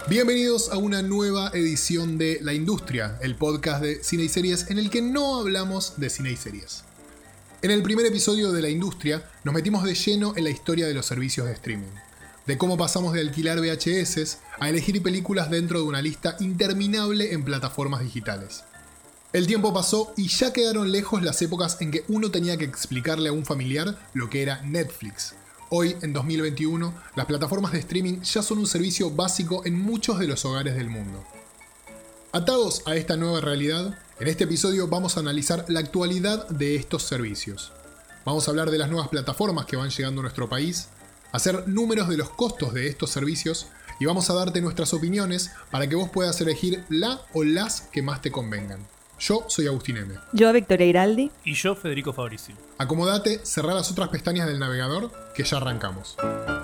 Bienvenidos a una nueva edición de La Industria, el podcast de cine y series en el que no hablamos de cine y series. En el primer episodio de La Industria nos metimos de lleno en la historia de los servicios de streaming, de cómo pasamos de alquilar VHS a elegir películas dentro de una lista interminable en plataformas digitales. El tiempo pasó y ya quedaron lejos las épocas en que uno tenía que explicarle a un familiar lo que era Netflix. Hoy, en 2021, las plataformas de streaming ya son un servicio básico en muchos de los hogares del mundo. Atados a esta nueva realidad, en este episodio vamos a analizar la actualidad de estos servicios. Vamos a hablar de las nuevas plataformas que van llegando a nuestro país, hacer números de los costos de estos servicios y vamos a darte nuestras opiniones para que vos puedas elegir la o las que más te convengan. Yo soy Agustín M. Yo, Victoria Iraldi. Y yo, Federico Fabricio. Acomodate, cerrá las otras pestañas del navegador, que ya arrancamos.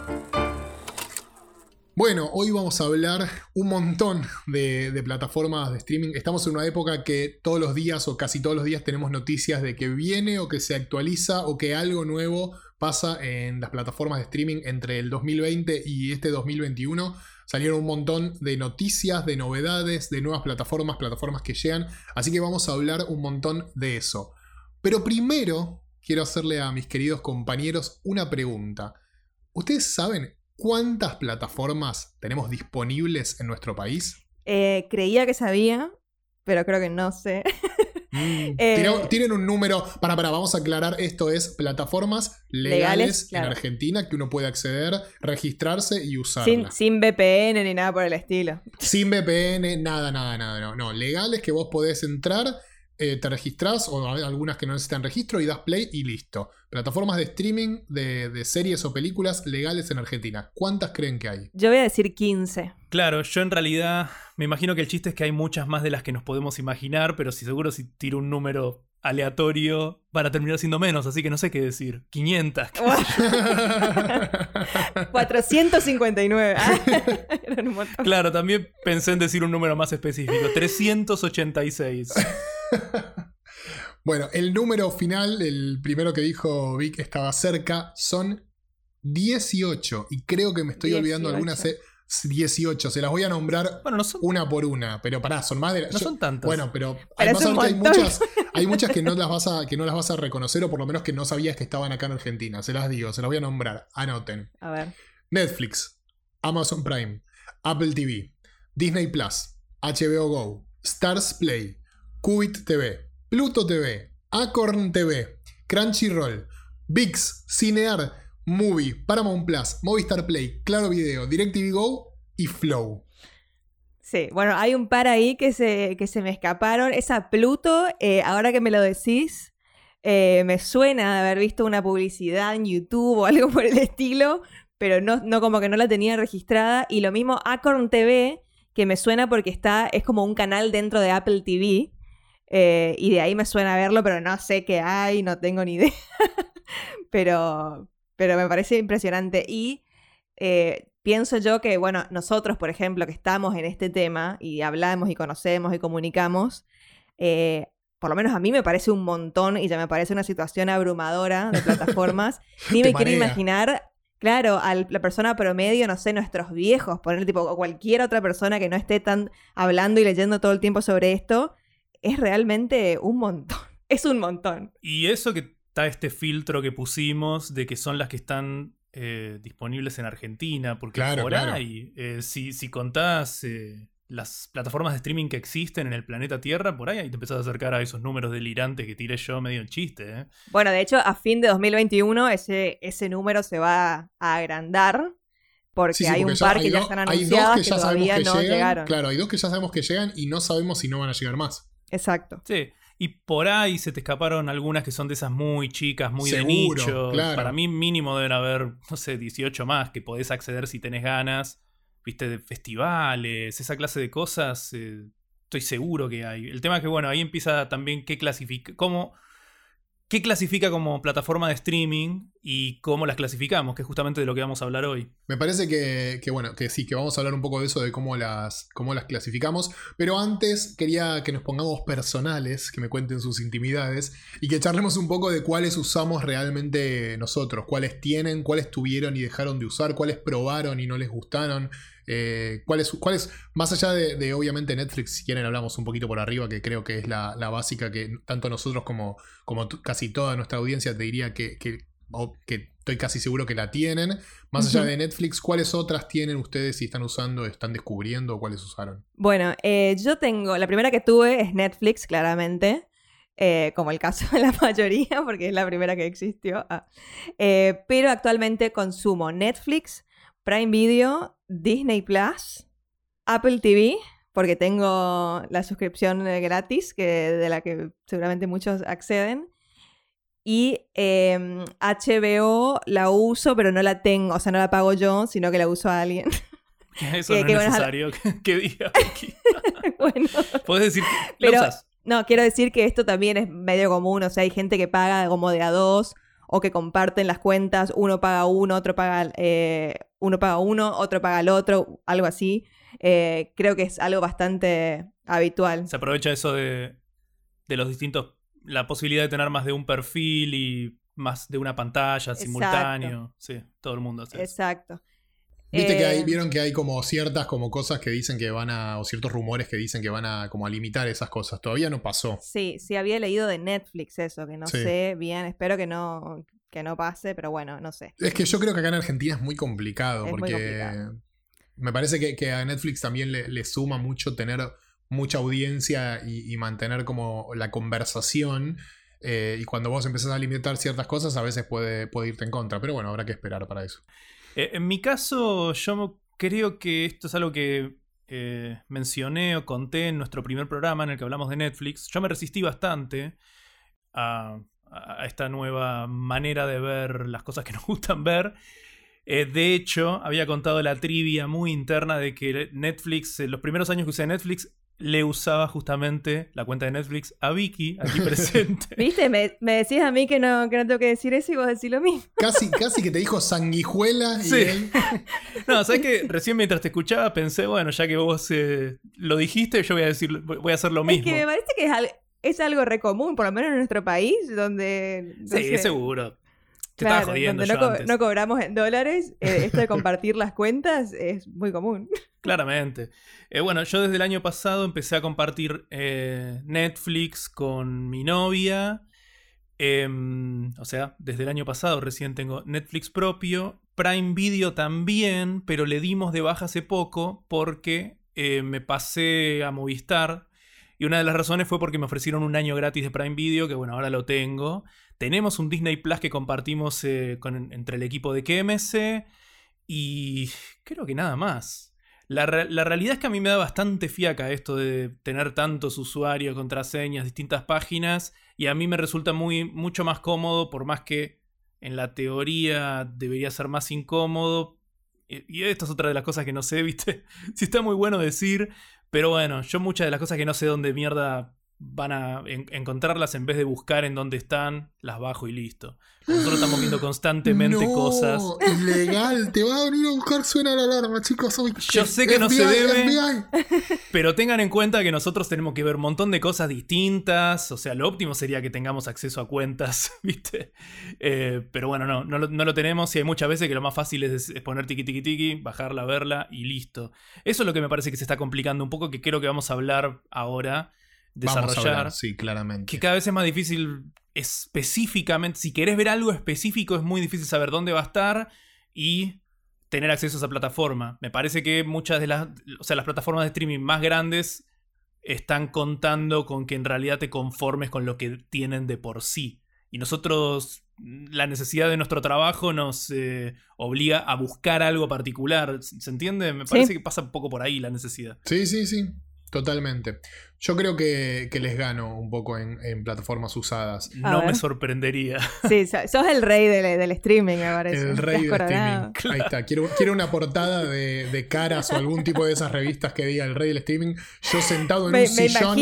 Bueno, hoy vamos a hablar un montón de plataformas de streaming. Estamos en una época que todos los días o casi todos los días tenemos noticias de que viene o que se actualiza o que algo nuevo pasa en las plataformas de streaming entre el 2020 y este 2021. Salieron un montón de noticias, de novedades, de nuevas plataformas que llegan. Así que vamos a hablar un montón de eso. Pero primero quiero hacerle a mis queridos compañeros una pregunta. ¿Ustedes saben cuántas plataformas tenemos disponibles en nuestro país? Creía que sabía, pero creo que no sé. Tienen un número. Vamos a aclarar. Esto es plataformas legales claro, en Argentina que uno puede acceder, registrarse y usarlas. Sin VPN ni nada por el estilo. Sin VPN, nada. No, legales que vos podés entrar, te registrás, o algunas que no necesitan registro, y das play y listo. Plataformas de streaming de series o películas legales en Argentina. ¿Cuántas creen que hay? Yo voy a decir 15. Claro, yo en realidad me imagino que el chiste es que hay muchas más de las que nos podemos imaginar, pero seguro si tiro un número aleatorio van a terminar siendo menos, así que no sé qué decir. 500. 459. Eran un montón. Claro, también pensé en decir un número más específico. 386. Bueno, el número final, el primero que dijo Vic, estaba cerca, son 18. Y creo que me estoy olvidando algunas. 18, se las voy a nombrar una por una. Pero pará, son más de... No son tantas. Bueno, pero además hay muchas que no las vas a reconocer, o por lo menos que no sabías que estaban acá en Argentina. Se las digo, se las voy a nombrar. Anoten. A ver. Netflix, Amazon Prime, Apple TV, Disney Plus, HBO Go, Stars Play, Qubit TV, Pluto TV, Acorn TV, Crunchyroll, ViX, Cinear, Movie, Paramount Plus, Movistar Play, Claro Video, DirecTV Go y Flow. Sí, bueno, hay un par ahí que se me escaparon. Esa Pluto, ahora que me lo decís, me suena de haber visto una publicidad en YouTube o algo por el estilo, pero no como que no la tenía registrada. Y lo mismo Acorn TV, que me suena porque es como un canal dentro de Apple TV. Y de ahí me suena verlo, pero no sé qué hay, no tengo ni idea. pero me parece impresionante. Y pienso yo que, bueno, nosotros, por ejemplo, que estamos en este tema y hablamos y conocemos y comunicamos, por lo menos a mí me parece un montón y ya me parece una situación abrumadora de plataformas. Ni me quiero imaginar, claro, a la persona promedio, no sé, nuestros viejos, poner tipo, o cualquier otra persona que no esté tan hablando y leyendo todo el tiempo sobre esto, es realmente un montón. Es un montón. Y eso que está este filtro que pusimos de que son las que están disponibles en Argentina, porque por ahí, si contás las plataformas de streaming que existen en el planeta Tierra, por ahí te empezás a acercar a esos números delirantes que tiré yo medio en chiste. Bueno, de hecho, a fin de 2021 ese número se va a agrandar, porque hay un par que ya están anunciadas que todavía no llegaron. Claro, hay dos que ya sabemos que llegan y no sabemos si no van a llegar más. Exacto. Sí. Y por ahí se te escaparon algunas que son de esas muy chicas, muy seguro, de nicho. Claro. Para mí mínimo deben haber, no sé, 18 más que podés acceder si tenés ganas. Viste, de festivales, esa clase de cosas, estoy seguro que hay. El tema es que, bueno, ahí empieza también qué clasifica como plataforma de streaming y cómo las clasificamos, que es justamente de lo que vamos a hablar hoy. Me parece que sí, que vamos a hablar un poco de eso, de cómo las clasificamos. Pero antes quería que nos pongamos personales, que me cuenten sus intimidades y que charlemos un poco de cuáles usamos realmente nosotros, cuáles tienen, cuáles tuvieron y dejaron de usar, cuáles probaron y no les gustaron. ¿Cuál es, más allá de obviamente Netflix, si quieren hablamos un poquito por arriba, que creo que es la básica que tanto nosotros como casi toda nuestra audiencia te diría que estoy casi seguro que la tienen. Más allá de Netflix, ¿cuáles otras tienen ustedes si están usando, están descubriendo o cuáles usaron? Bueno, yo tengo, la primera que tuve es Netflix, claramente. Como el caso de la mayoría, porque es la primera que existió. Pero actualmente consumo Netflix, Prime Video, Disney Plus, Apple TV, porque tengo la suscripción gratis, de la que seguramente muchos acceden. Y HBO la uso, pero no la tengo, o sea, no la pago yo, sino que la uso a alguien. Eso no es necesario que diga aquí. Bueno, puedes decir que la usas. No, quiero decir que esto también es medio común, o sea, hay gente que paga como de a dos o que comparten las cuentas, uno paga uno, otro paga uno, otro paga el otro, algo así. Creo que es algo bastante habitual. Se aprovecha eso de los distintos, la posibilidad de tener más de un perfil y más de una pantalla simultáneo. Sí, todo el mundo hace eso. Exacto. Viste que vieron que hay como ciertas como cosas que dicen que o ciertos rumores que dicen que van a como a limitar esas cosas. Todavía no pasó. Sí, había leído de Netflix eso, que no sé bien, espero que no pase, pero bueno, no sé. Es que yo creo que acá en Argentina es muy complicado, porque muy complicado. Me parece que a Netflix también le suma mucho tener mucha audiencia y mantener como la conversación. Y cuando vos empezás a limitar ciertas cosas, a veces puede irte en contra. Pero bueno, habrá que esperar para eso. En mi caso, yo creo que esto es algo que mencioné o conté en nuestro primer programa en el que hablamos de Netflix. Yo me resistí bastante a esta nueva manera de ver las cosas que nos gustan ver. De hecho, había contado la trivia muy interna de que Netflix, los primeros años que usé Netflix, le usaba justamente la cuenta de Netflix a Vicky, aquí presente. ¿Viste? Me decías a mí que no tengo que decir eso y vos decís lo mismo. Casi que te dijo sanguijuela. Sí. Y él... No, ¿sabes qué? Recién mientras te escuchaba pensé, bueno, ya que vos lo dijiste, yo voy a hacer lo mismo. Es que me parece que es algo re común, por lo menos en nuestro país, donde... Sí, seguro. Te claro, estaba jodiendo donde yo antes. No cobramos en dólares, esto de compartir las cuentas es muy común. Claramente. Bueno, yo desde el año pasado empecé a compartir Netflix con mi novia. O sea, desde el año pasado recién tengo Netflix propio. Prime Video también, pero le dimos de baja hace poco porque me pasé a Movistar. Y una de las razones fue porque me ofrecieron un año gratis de Prime Video, que bueno, ahora lo tengo. Tenemos un Disney Plus que compartimos entre el equipo de KMS. Y creo que nada más. La realidad es que a mí me da bastante fiaca esto de tener tantos usuarios, contraseñas, distintas páginas. Y a mí me resulta mucho más cómodo, por más que en la teoría debería ser más incómodo. Y esta es otra de las cosas que no sé, ¿viste? Si está muy bueno decir. Pero bueno, yo muchas de las cosas que no sé dónde mierda van a encontrarlas, en vez de buscar en dónde están, las bajo y listo. Nosotros estamos viendo constantemente cosas. Ilegal, te va a venir a buscar, suena la alarma, chicos. Yo sé que FBI, no se debe, pero tengan en cuenta que nosotros tenemos que ver un montón de cosas distintas. O sea, lo óptimo sería que tengamos acceso a cuentas, ¿viste? Pero bueno, no lo tenemos, y hay muchas veces que lo más fácil es poner tiki, bajarla, verla y listo. Eso es lo que me parece que se está complicando un poco, que creo que vamos a hablar ahora. Desarrollar, vamos a hablar, sí, claramente. Que cada vez es más difícil específicamente. Si querés ver algo específico, es muy difícil saber dónde va a estar y tener acceso a esa plataforma. Me parece que muchas de las plataformas de streaming más grandes están contando con que en realidad te conformes con lo que tienen de por sí. Y nosotros, la necesidad de nuestro trabajo nos obliga a buscar algo particular. ¿Se entiende? Me parece que pasa un poco por ahí la necesidad. Sí. Totalmente. Yo creo que les gano un poco en plataformas usadas. No me sorprendería. Sí, sos el rey del streaming, me parece. El rey del streaming. Claro. Ahí está. Quiero una portada de Caras o algún tipo de esas revistas que diga el rey del streaming. Yo sentado en un sillón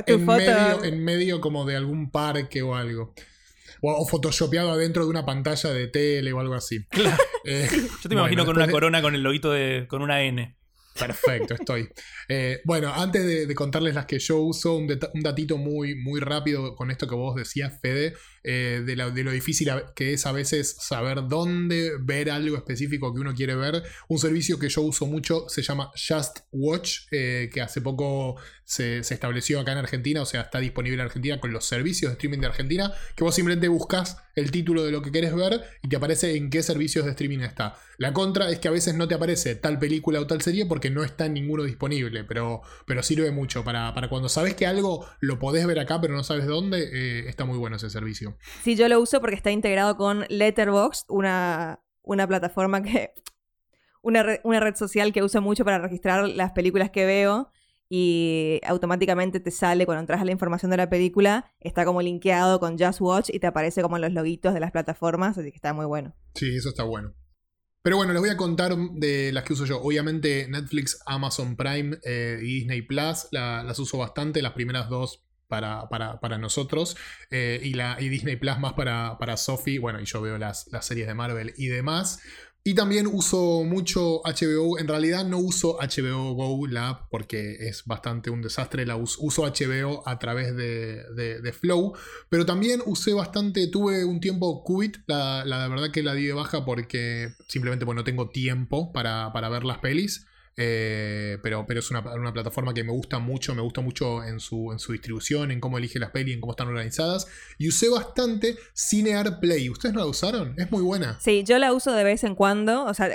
en medio como de algún parque o algo. O photoshopeado adentro de una pantalla de tele o algo así. Claro. Yo te imagino con una corona con el loguito con una N. Perfecto, estoy. Bueno, antes de contarles las que yo uso, un datito muy, muy rápido con esto que vos decías, Fede. de lo difícil que es a veces saber dónde ver algo específico que uno quiere ver. Un servicio que yo uso mucho se llama Just Watch, que hace poco se estableció acá en Argentina, o sea, está disponible en Argentina con los servicios de streaming de Argentina, que vos simplemente buscas el título de lo que querés ver y te aparece en qué servicios de streaming está. La contra es que a veces no te aparece tal película o tal serie porque no está en ninguno disponible, pero sirve mucho para cuando sabes que algo lo podés ver acá pero no sabes dónde, está muy bueno ese servicio. Sí, yo lo uso porque está integrado con Letterboxd, una plataforma que... Una red social que uso mucho para registrar las películas que veo y automáticamente te sale, cuando entras a la información de la película, está como linkeado con Just Watch y te aparece como los loguitos de las plataformas, así que está muy bueno. Sí, eso está bueno. Pero bueno, les voy a contar de las que uso yo. Obviamente Netflix, Amazon Prime y Disney Plus las uso bastante, las primeras dos para nosotros, y Disney Plus más para Sophie. Bueno, y yo veo las series de Marvel y demás. Y también uso mucho HBO. En realidad no uso HBO Go, la app, porque es bastante un desastre. Uso HBO a través de Flow. Pero también usé bastante, tuve un tiempo Qubit. La verdad que la di de baja porque simplemente no tengo tiempo para ver las pelis. Pero es una plataforma que me gusta mucho en su distribución, en cómo elige las pelis, en cómo están organizadas. Y usé bastante Cinear Play. ¿Ustedes no la usaron? Es muy buena. Sí, yo la uso de vez en cuando. O sea,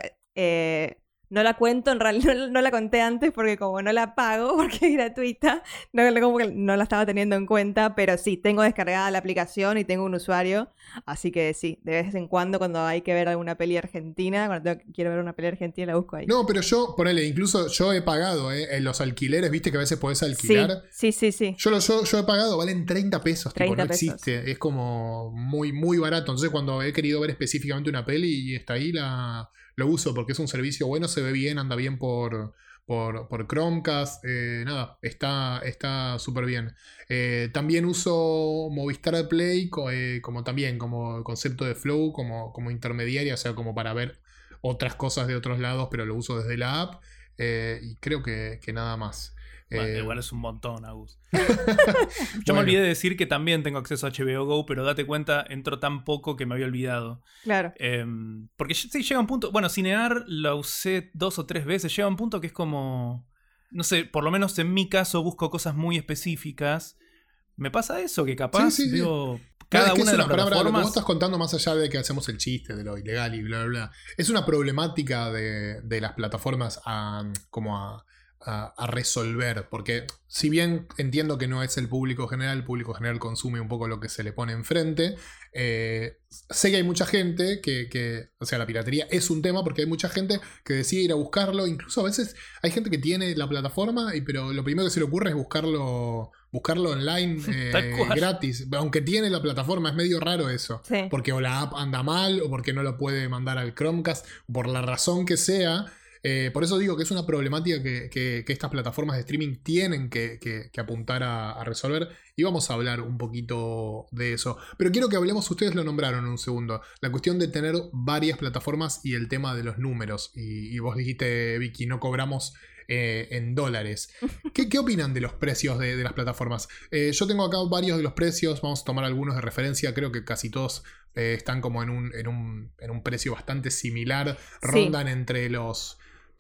no la cuento, en realidad no la conté antes porque como no la pago porque es gratuita, como que no la estaba teniendo en cuenta, pero sí, tengo descargada la aplicación y tengo un usuario, así que sí, de vez en cuando hay que ver alguna peli argentina, quiero ver una peli argentina la busco ahí. No, pero incluso yo he pagado en los alquileres, viste que a veces podés alquilar. Sí. Yo he pagado, valen 30 pesos, 30 no pesos. existe, es como muy, muy barato. Entonces cuando he querido ver específicamente una peli y está ahí, lo uso porque es un servicio bueno, se ve bien, anda bien por Chromecast, nada, está súper bien. También uso Movistar Play como concepto de Flow, como intermediaria, o sea, como para ver otras cosas de otros lados, pero lo uso desde la app, y creo que nada más. Bueno, igual es un montón, Agus. Yo me olvidé de decir que también tengo acceso a HBO Go, pero date cuenta, entró tan poco que me había olvidado. Claro. Porque sí, llega un punto... Bueno, Cinear la usé 2 o 3 veces. Llega un punto que es como... No sé, por lo menos en mi caso busco cosas muy específicas. Me pasa eso, que capaz veo... Cada una de las plataformas... Lo que vos estás contando, más allá de que hacemos el chiste de lo ilegal y bla, bla, bla, es una problemática de las plataformas a resolver, porque si bien entiendo que no es el público general consume un poco lo que se le pone enfrente, sé que hay mucha gente o sea, la piratería es un tema porque hay mucha gente que decide ir a buscarlo, incluso a veces hay gente que tiene la plataforma, pero lo primero que se le ocurre es buscarlo online gratis, aunque tiene la plataforma. Es medio raro eso, sí. Porque o la app anda mal o porque no lo puede mandar al Chromecast, por la razón que sea. Por eso digo que es una problemática que estas plataformas de streaming tienen que apuntar a resolver, y vamos a hablar un poquito de eso. Pero quiero que hablemos, ustedes lo nombraron un segundo, la cuestión de tener varias plataformas y el tema de los números. Y vos dijiste, Vicky, no cobramos en dólares. ¿Qué opinan de los precios de las plataformas? Yo tengo acá varios de los precios, vamos a tomar algunos de referencia, creo que casi todos están como en un precio bastante similar, rondan entre los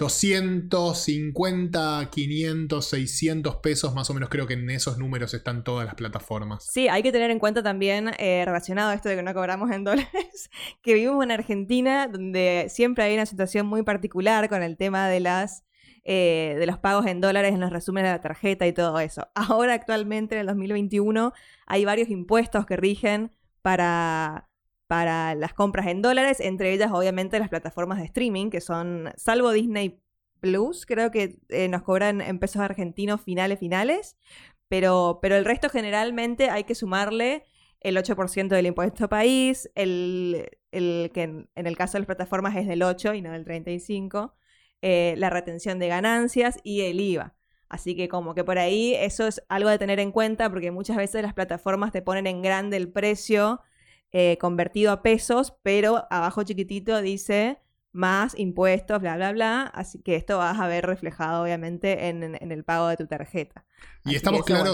250, 500, 600 pesos, más o menos. Creo que en esos números están todas las plataformas. Sí, hay que tener en cuenta también, relacionado a esto de que no cobramos en dólares, que vivimos en Argentina, donde siempre hay una situación muy particular con el tema de los pagos en dólares en los resúmenes de la tarjeta y todo eso. Ahora, actualmente, en el 2021, hay varios impuestos que rigen para las compras en dólares, entre ellas obviamente las plataformas de streaming, que son, salvo Disney Plus, creo que nos cobran en pesos argentinos finales, pero el resto generalmente hay que sumarle el 8% del impuesto país, el que en el caso de las plataformas es del 8 y no del 35%, la retención de ganancias y el IVA. Así que como que por ahí eso es algo de tener en cuenta, porque muchas veces las plataformas te ponen en grande el precio convertido a pesos, pero abajo chiquitito dice más impuestos, bla, bla, bla. Así que esto vas a ver reflejado, obviamente, en el pago de tu tarjeta. Y estamos claros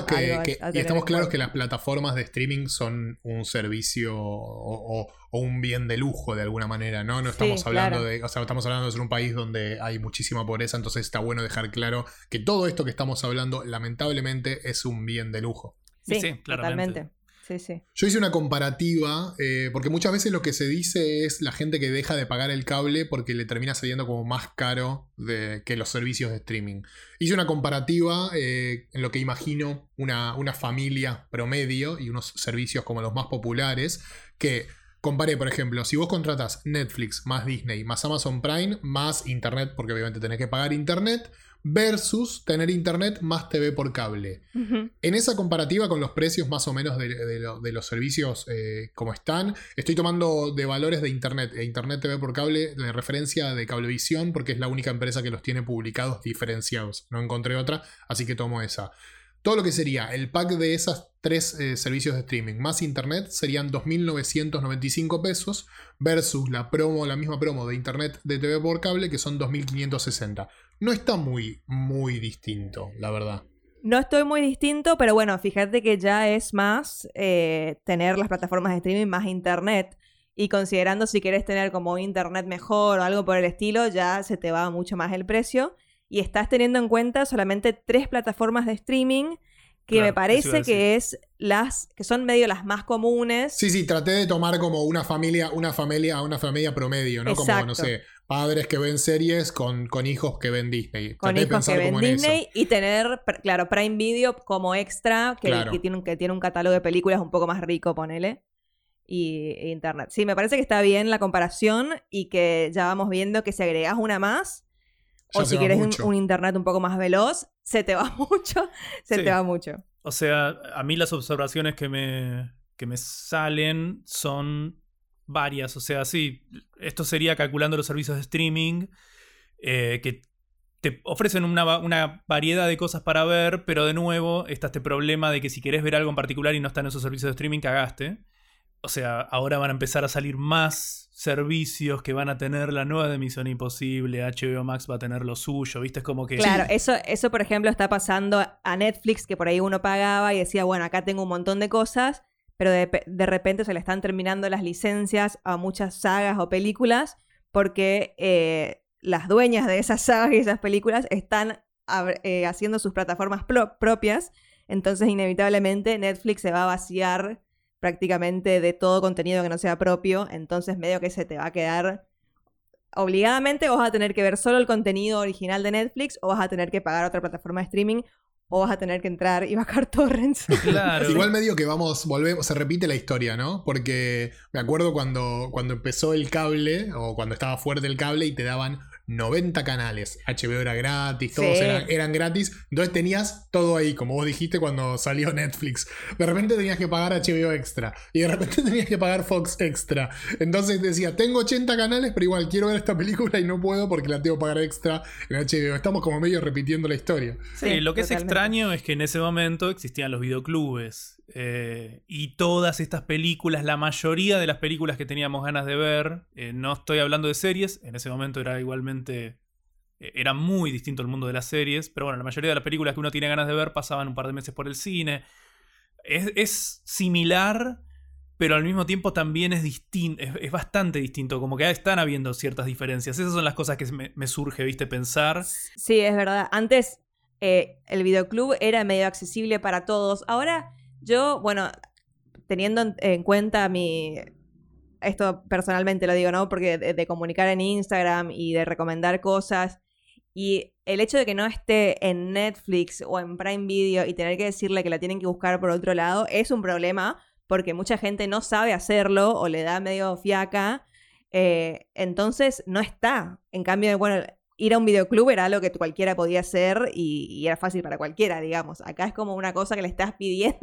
que las plataformas de streaming son un servicio o un bien de lujo de alguna manera, ¿no? No estamos hablando estamos hablando de ser un país donde hay muchísima pobreza, entonces está bueno dejar claro que todo esto que estamos hablando, lamentablemente, es un bien de lujo. Sí, claramente. Sí. Yo hice una comparativa, porque muchas veces lo que se dice es la gente que deja de pagar el cable porque le termina saliendo como más caro que los servicios de streaming. Hice una comparativa en lo que imagino una familia promedio y unos servicios como los más populares, que comparé, por ejemplo, si vos contratás Netflix más Disney más Amazon Prime más internet, porque obviamente tenés que pagar internet, versus tener internet más TV por cable. Uh-huh. En esa comparativa con los precios más o menos de los servicios como están, estoy tomando de valores de internet TV por cable de referencia de Cablevisión, porque es la única empresa que los tiene publicados diferenciados. No encontré otra, así que tomo esa. Todo lo que sería el pack de esas 3 servicios de streaming más internet serían 2.995 pesos versus la misma promo de internet de TV por cable, que son 2.560. No está muy, muy distinto, la verdad. No estoy muy distinto, pero bueno, fíjate que ya es más tener las plataformas de streaming más internet. Y considerando si querés tener como un internet mejor o algo por el estilo, ya se te va mucho más el precio. Y estás teniendo en cuenta solamente 3 plataformas de streaming que me parece que son medio las más comunes. Sí, traté de tomar como una familia promedio, ¿no? Exacto. Como, no sé, padres que ven series con hijos que ven Disney. Con hijos que ven Disney y tener, claro, Prime Video como extra, que tiene un catálogo de películas un poco más rico, ponele. Y internet. Sí, me parece que está bien la comparación y que ya vamos viendo que si agregás una más, o si quieres un internet un poco más veloz, se te va mucho. Te va mucho. O sea, a mí las observaciones que me salen son varias. O sea, sí, esto sería calculando los servicios de streaming que te ofrecen una variedad de cosas para ver, pero de nuevo está este problema de que si querés ver algo en particular y no está en esos servicios de streaming, cagaste. O sea, ahora van a empezar a salir más servicios que van a tener la nueva de Misión Imposible, HBO Max va a tener lo suyo, ¿viste? Es como que... Claro, eso por ejemplo está pasando a Netflix, que por ahí uno pagaba y decía, bueno, acá tengo un montón de cosas, pero de repente se le están terminando las licencias a muchas sagas o películas porque las dueñas de esas sagas y esas películas están haciendo sus plataformas propias, entonces inevitablemente Netflix se va a vaciar prácticamente de todo contenido que no sea propio, entonces medio que se te va a quedar obligadamente, vas a tener que ver solo el contenido original de Netflix o vas a tener que pagar otra plataforma de streaming o vas a tener que entrar y bajar torrents. Claro. Igual medio que volvemos, se repite la historia, ¿no? Porque me acuerdo cuando empezó el cable o cuando estaba fuerte el cable y te daban 90 canales. HBO era gratis, todos eran gratis. Entonces tenías todo ahí, como vos dijiste cuando salió Netflix. De repente tenías que pagar HBO Extra. Y de repente tenías que pagar Fox Extra. Entonces decía, tengo 80 canales, pero igual quiero ver esta película y no puedo porque la tengo que pagar extra en HBO. Estamos como medio repitiendo la historia. Sí, lo que es extraño es que en ese momento existían los videoclubes. Y todas estas películas, la mayoría de las películas que teníamos ganas de ver, no estoy hablando de series, en ese momento era igualmente, era muy distinto el mundo de las series, pero bueno, la mayoría de las películas que uno tiene ganas de ver pasaban un par de meses por el cine. Es similar, pero al mismo tiempo también es distinto, es bastante distinto, como que están habiendo ciertas diferencias. Esas son las cosas que me surge, ¿viste? Pensar. Sí, es verdad. Antes el videoclub era medio accesible para todos. Ahora yo, bueno, teniendo en cuenta esto personalmente lo digo, ¿no? Porque de comunicar en Instagram y de recomendar cosas y el hecho de que no esté en Netflix o en Prime Video y tener que decirle que la tienen que buscar por otro lado es un problema porque mucha gente no sabe hacerlo o le da medio fiaca, entonces no está. En cambio, bueno, ir a un videoclub era algo que cualquiera podía hacer y era fácil para cualquiera, digamos. Acá es como una cosa que le estás pidiendo,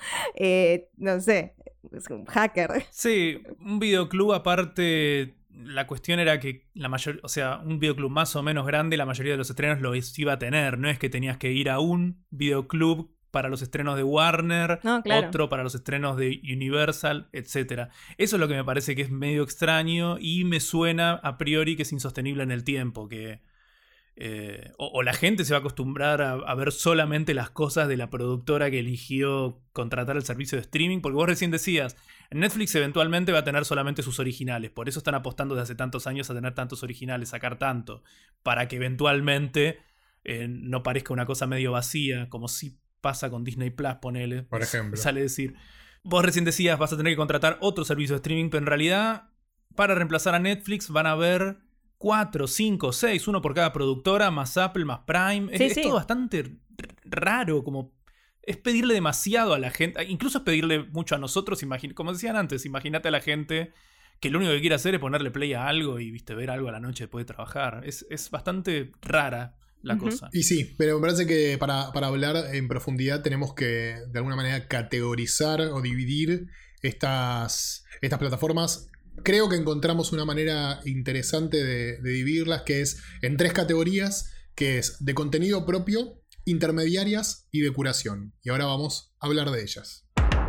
no sé, es un hacker. Sí, un videoclub aparte, la cuestión era que un videoclub más o menos grande, la mayoría de los estrenos los iba a tener. No es que tenías que ir a un videoclub para los estrenos de Warner, claro. Otro para los estrenos de Universal, etc. Eso es lo que me parece que es medio extraño y me suena a priori que es insostenible en el tiempo, que o la gente se va a acostumbrar a ver solamente las cosas de la productora que eligió contratar el servicio de streaming, porque vos recién decías, Netflix eventualmente va a tener solamente sus originales, por eso están apostando desde hace tantos años a tener tantos originales, sacar tanto, para que eventualmente no parezca una cosa medio vacía, como si pasa con Disney Plus, ponele. Por ejemplo. Sale decir, vos recién decías, vas a tener que contratar otro servicio de streaming, pero en realidad, para reemplazar a Netflix van a haber 4, 5, 6, uno por cada productora, más Apple, más Prime. Es todo bastante raro, como es pedirle demasiado a la gente, incluso es pedirle mucho a nosotros, como decían antes, imagínate a la gente que lo único que quiere hacer es ponerle play a algo y ver algo a la noche después de trabajar. Es bastante rara la cosa. Y sí, pero me parece que para hablar en profundidad tenemos que de alguna manera categorizar o dividir estas plataformas. Creo que encontramos una manera interesante de dividirlas, que es en 3 categorías, que es de contenido propio, intermediarias y de curación. Y ahora vamos a hablar de ellas.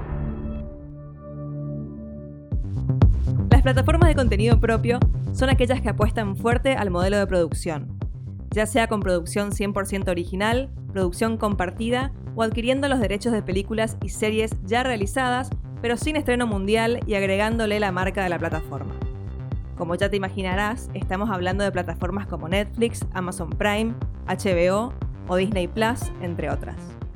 Las plataformas de contenido propio son aquellas que apuestan fuerte al modelo de producción, ya sea con producción 100% original, producción compartida o adquiriendo los derechos de películas y series ya realizadas, pero sin estreno mundial y agregándole la marca de la plataforma. Como ya te imaginarás, estamos hablando de plataformas como Netflix, Amazon Prime, HBO o Disney Plus, entre otras.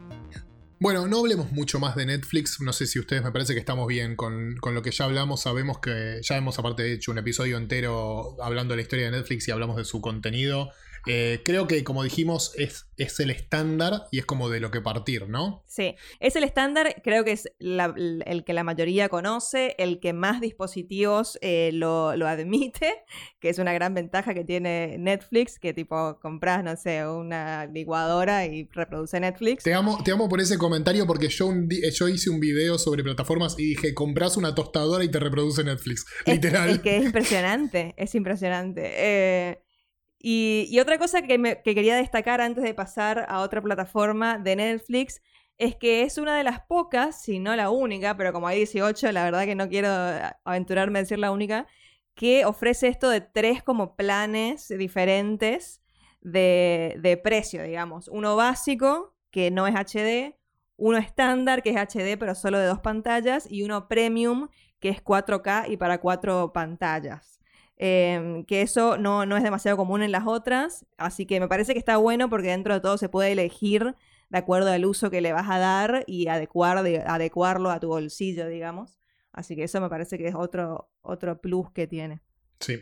Bueno, no hablemos mucho más de Netflix. No sé si ustedes, me parece que estamos bien con lo que ya hablamos. Sabemos que ya hemos aparte hecho un episodio entero hablando de la historia de Netflix y hablamos de su contenido. Creo que, como dijimos, es el estándar y es como de lo que partir, ¿no? Sí, es el estándar, creo que es el que la mayoría conoce, el que más dispositivos lo admite, que es una gran ventaja que tiene Netflix, que tipo compras, no sé, una licuadora y reproduce Netflix. Te amo por ese comentario, porque yo hice un video sobre plataformas y dije, compras una tostadora y te reproduce Netflix, literal. Es que es impresionante, es impresionante. Y otra cosa que quería destacar antes de pasar a otra plataforma de Netflix es que es una de las pocas, si no la única, pero como hay 18, la verdad que no quiero aventurarme a decir la única, que ofrece esto de 3 como planes diferentes de precio, digamos. Uno básico, que no es HD, uno estándar, que es HD pero solo de 2 pantallas, y uno premium, que es 4K y para 4 pantallas. Que eso no es demasiado común en las otras, así que me parece que está bueno porque dentro de todo se puede elegir de acuerdo al uso que le vas a dar y adecuarlo a tu bolsillo, digamos. Así que eso me parece que es otro plus que tiene. Sí.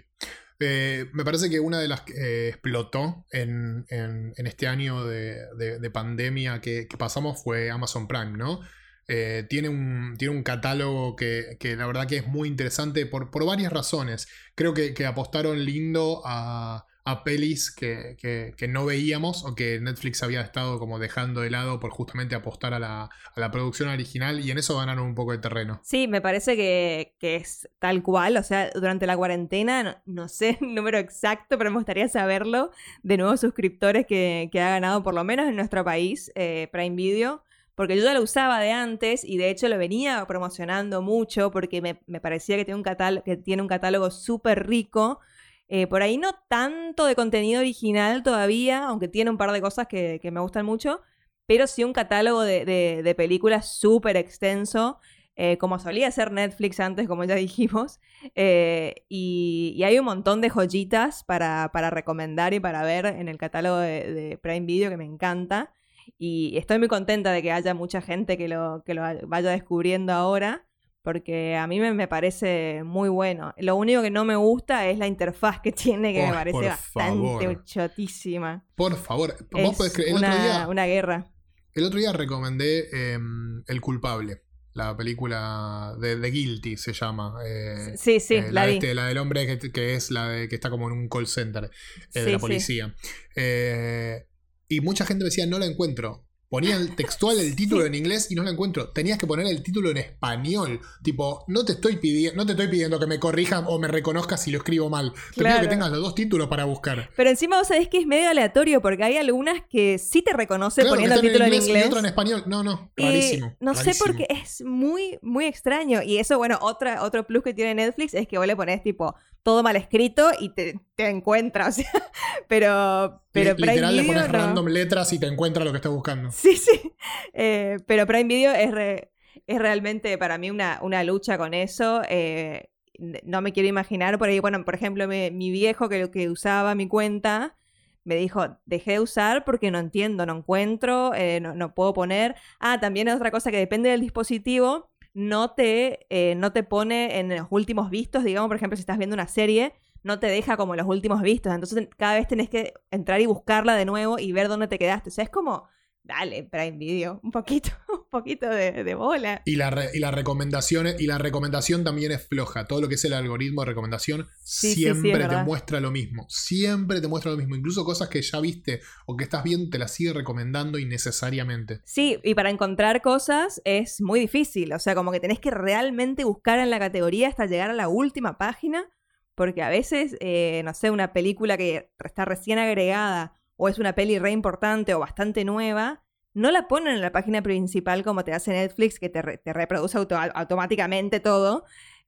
Me parece que una de las que explotó en este año de pandemia que pasamos fue Amazon Prime, ¿no? Tiene un catálogo que la verdad que es muy interesante por varias razones. Creo que apostaron lindo a pelis que no veíamos o que Netflix había estado como dejando de lado por justamente apostar a la producción original, y en eso ganaron un poco de terreno. Sí, me parece que es tal cual. O sea, durante la cuarentena, no sé el número exacto, pero me gustaría saberlo, de nuevos suscriptores que ha ganado, por lo menos en nuestro país, Prime Video. Porque yo ya lo usaba de antes y de hecho lo venía promocionando mucho porque me parecía que tiene un catálogo súper rico. Por ahí no tanto de contenido original todavía, aunque tiene un par de cosas que me gustan mucho, pero sí un catálogo de películas súper extenso, como solía ser Netflix antes, como ya dijimos. Y hay un montón de joyitas para recomendar y para ver en el catálogo de Prime Video que me encanta. Y estoy muy contenta de que haya mucha gente que lo vaya descubriendo ahora, porque a mí me parece muy bueno. Lo único que no me gusta es la interfaz que tiene, que me parece bastante chotísima. Por favor, vos podés creer. Una guerra. El otro día recomendé El Culpable, la película de Guilty se llama. Sí, la vi. La del hombre que es la de que está como en un call center de la policía. Y mucha gente me decía, no la encuentro. Ponía el textual el título en inglés y no lo encuentro. Tenías que poner el título en español. Tipo, no te estoy pidiendo que me corrijas o me reconozcas si lo escribo mal. Te pido que tengas los dos títulos para buscar. Pero encima vos sabés que es medio aleatorio porque hay algunas que sí te reconoce poniendo el título en inglés. Y otro en español. No, rarísimo. No sé por qué, es muy, muy extraño. Y eso, bueno, otro plus que tiene Netflix es que vos le ponés tipo todo mal escrito y te encuentra, o sea, pero literal le pones random letras y te encuentra lo que estás buscando. Sí. Pero Prime Video es realmente para mí una lucha con eso. No me quiero imaginar por ahí, bueno, por ejemplo, mi viejo que usaba mi cuenta me dijo, dejé de usar porque no entiendo, no encuentro, no puedo poner. También es otra cosa que depende del dispositivo. No te pone en los últimos vistos, digamos, por ejemplo, si estás viendo una serie, no te deja como los últimos vistos. Entonces cada vez tenés que entrar y buscarla de nuevo y ver dónde te quedaste. O sea, es como, dale, Prime Video, un poquito de bola. Y la recomendación también es floja. Todo lo que es el algoritmo de recomendación siempre te muestra lo mismo. Siempre te muestra lo mismo. Incluso cosas que ya viste o que estás viendo te las sigue recomendando innecesariamente. Sí, y para encontrar cosas es muy difícil. O sea, como que tenés que realmente buscar en la categoría hasta llegar a la última página. Porque a veces, no sé, una película que está recién agregada o es una peli re importante o bastante nueva, no la ponen en la página principal como te hace Netflix, que te reproduce automáticamente todo.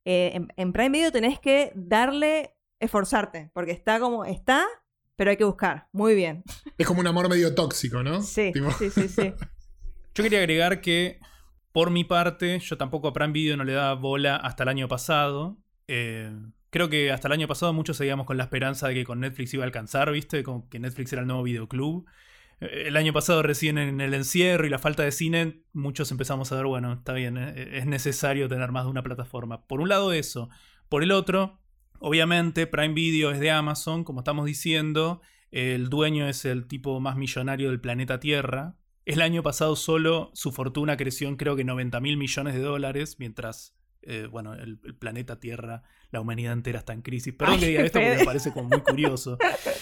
En Prime Video tenés que esforzarte, porque está como está, pero hay que buscar. Muy bien. Es como un amor medio tóxico, ¿no? Sí, sí. Yo quería agregar que, por mi parte, yo tampoco a Prime Video no le daba bola hasta el año pasado. Creo que hasta el año pasado muchos seguíamos con la esperanza de que con Netflix iba a alcanzar, ¿viste? Como que Netflix era el nuevo videoclub. El año pasado, recién en el encierro y la falta de cine, muchos empezamos a ver, bueno, está bien, es necesario tener más de una plataforma. Por un lado eso. Por el otro, obviamente, Prime Video es de Amazon, como estamos diciendo. El dueño es el tipo más millonario del planeta Tierra. El año pasado solo su fortuna creció en creo que $90.000 millones, mientras... el planeta Tierra, la humanidad entera está en crisis. Perdón que diga esto porque me parece como muy curioso.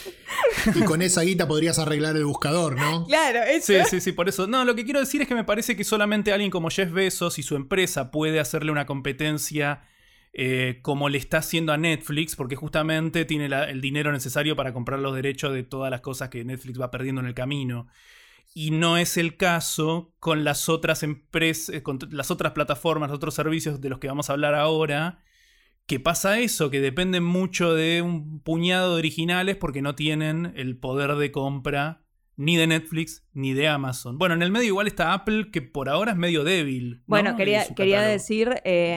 Y con esa guita podrías arreglar el buscador, ¿no? Claro, eso. Sí, por eso. No, lo que quiero decir es que me parece que solamente alguien como Jeff Bezos y su empresa puede hacerle una competencia como le está haciendo a Netflix, porque justamente tiene el dinero necesario para comprar los derechos de todas las cosas que Netflix va perdiendo en el camino. Y no es el caso con las otras empresas, con las otras plataformas, los otros servicios de los que vamos a hablar ahora, que pasa eso, que dependen mucho de un puñado de originales porque no tienen el poder de compra ni de Netflix ni de Amazon. Bueno, en el medio igual está Apple, que por ahora es medio débil, ¿no? Bueno, quería decir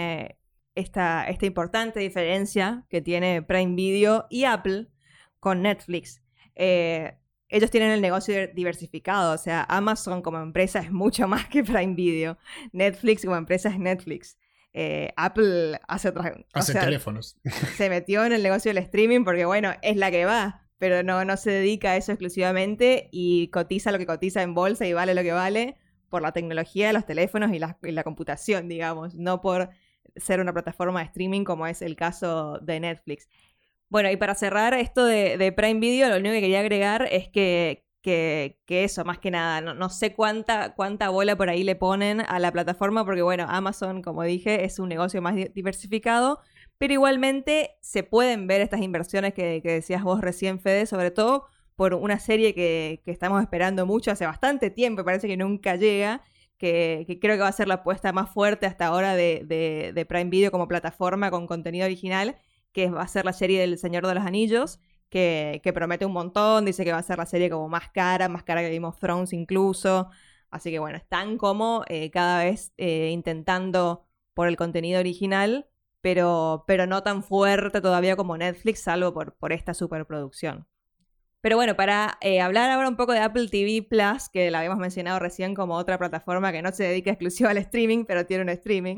esta importante diferencia que tiene Prime Video y Apple con Netflix. Ellos tienen el negocio diversificado, o sea, Amazon como empresa es mucho más que Prime Video. Netflix como empresa es Netflix. Apple hace teléfonos. Se metió en el negocio del streaming porque, bueno, es la que va, pero no se dedica a eso exclusivamente y cotiza lo que cotiza en bolsa y vale lo que vale por la tecnología de los teléfonos y la computación, digamos, no por ser una plataforma de streaming como es el caso de Netflix. Bueno, y para cerrar esto de Prime Video, lo único que quería agregar es que eso, más que nada, no sé cuánta bola por ahí le ponen a la plataforma, porque bueno, Amazon, como dije, es un negocio más diversificado, pero igualmente se pueden ver estas inversiones que decías vos recién, Fede, sobre todo por una serie que estamos esperando mucho hace bastante tiempo, y parece que nunca llega, que creo que va a ser la apuesta más fuerte hasta ahora de Prime Video como plataforma con contenido original, que va a ser la serie del Señor de los Anillos, que promete un montón, dice que va a ser la serie como más cara que Game of Thrones incluso. Así que bueno, están como cada vez intentando por el contenido original, pero no tan fuerte todavía como Netflix, salvo por esta superproducción. Pero bueno, para hablar ahora un poco de Apple TV Plus, que la habíamos mencionado recién como otra plataforma que no se dedica exclusiva al streaming, pero tiene un streaming,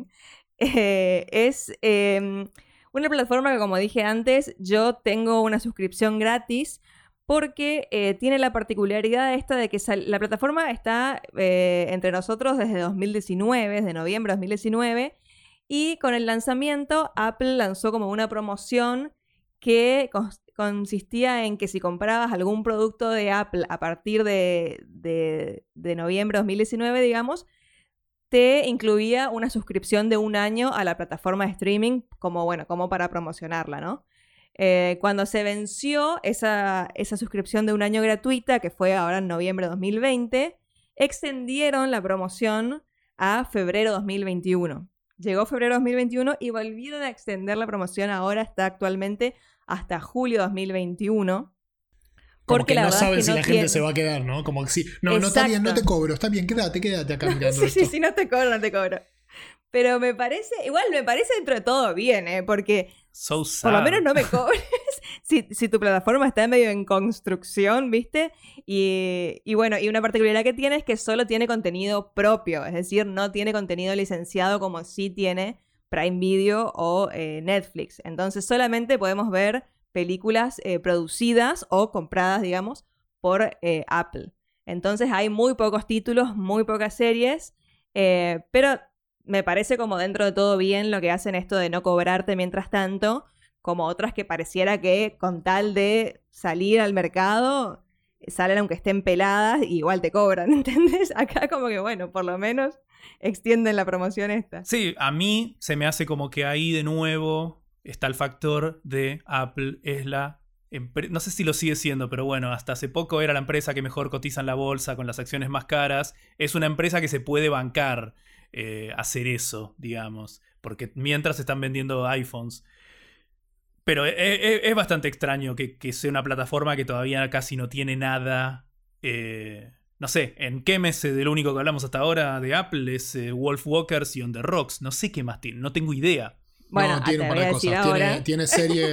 es... una plataforma que, como dije antes, yo tengo una suscripción gratis porque tiene la particularidad esta de que la plataforma está entre nosotros desde 2019, desde noviembre de 2019, y con el lanzamiento Apple lanzó como una promoción que consistía en que si comprabas algún producto de Apple a partir de noviembre de 2019, digamos, te incluía una suscripción de 1 año a la plataforma de streaming como para promocionarla, ¿no? Cuando se venció esa suscripción de 1 año gratuita, que fue ahora en noviembre de 2020, extendieron la promoción a febrero de 2021. Llegó febrero de 2021 y volvieron a extender la promoción, ahora está actualmente hasta julio de 2021. Porque la verdad saben es que si la gente se va a quedar, ¿no? Como que sí, no está bien, no te cobro, está bien, quédate acá mirando esto. Sí, no te cobro. Pero me parece dentro de todo bien, porque por lo menos no me cobres si tu plataforma está medio en construcción, ¿viste? Y bueno, y una particularidad que tiene es que solo tiene contenido propio, es decir, no tiene contenido licenciado como sí tiene Prime Video o Netflix. Entonces solamente podemos ver películas producidas o compradas, digamos, por Apple. Entonces hay muy pocos títulos, muy pocas series, pero me parece como dentro de todo bien lo que hacen esto de no cobrarte mientras tanto, como otras que pareciera que con tal de salir al mercado, salen aunque estén peladas y igual te cobran, ¿entendés? Acá como que bueno, por lo menos extienden la promoción esta. Sí, a mí se me hace como que ahí de nuevo está el factor de Apple es la no sé si lo sigue siendo, pero bueno, hasta hace poco era la empresa que mejor cotiza en la bolsa con las acciones más caras. Es una empresa que se puede bancar hacer eso, digamos, porque mientras están vendiendo iPhones. Pero es bastante extraño que sea una plataforma que todavía casi no tiene nada. No sé, en qué mes de lo único que hablamos hasta ahora de Apple es Wolf Walkers y On the Rocks. No sé qué más tiene, no tengo idea. Bueno, no, tiene un par de cosas. Tiene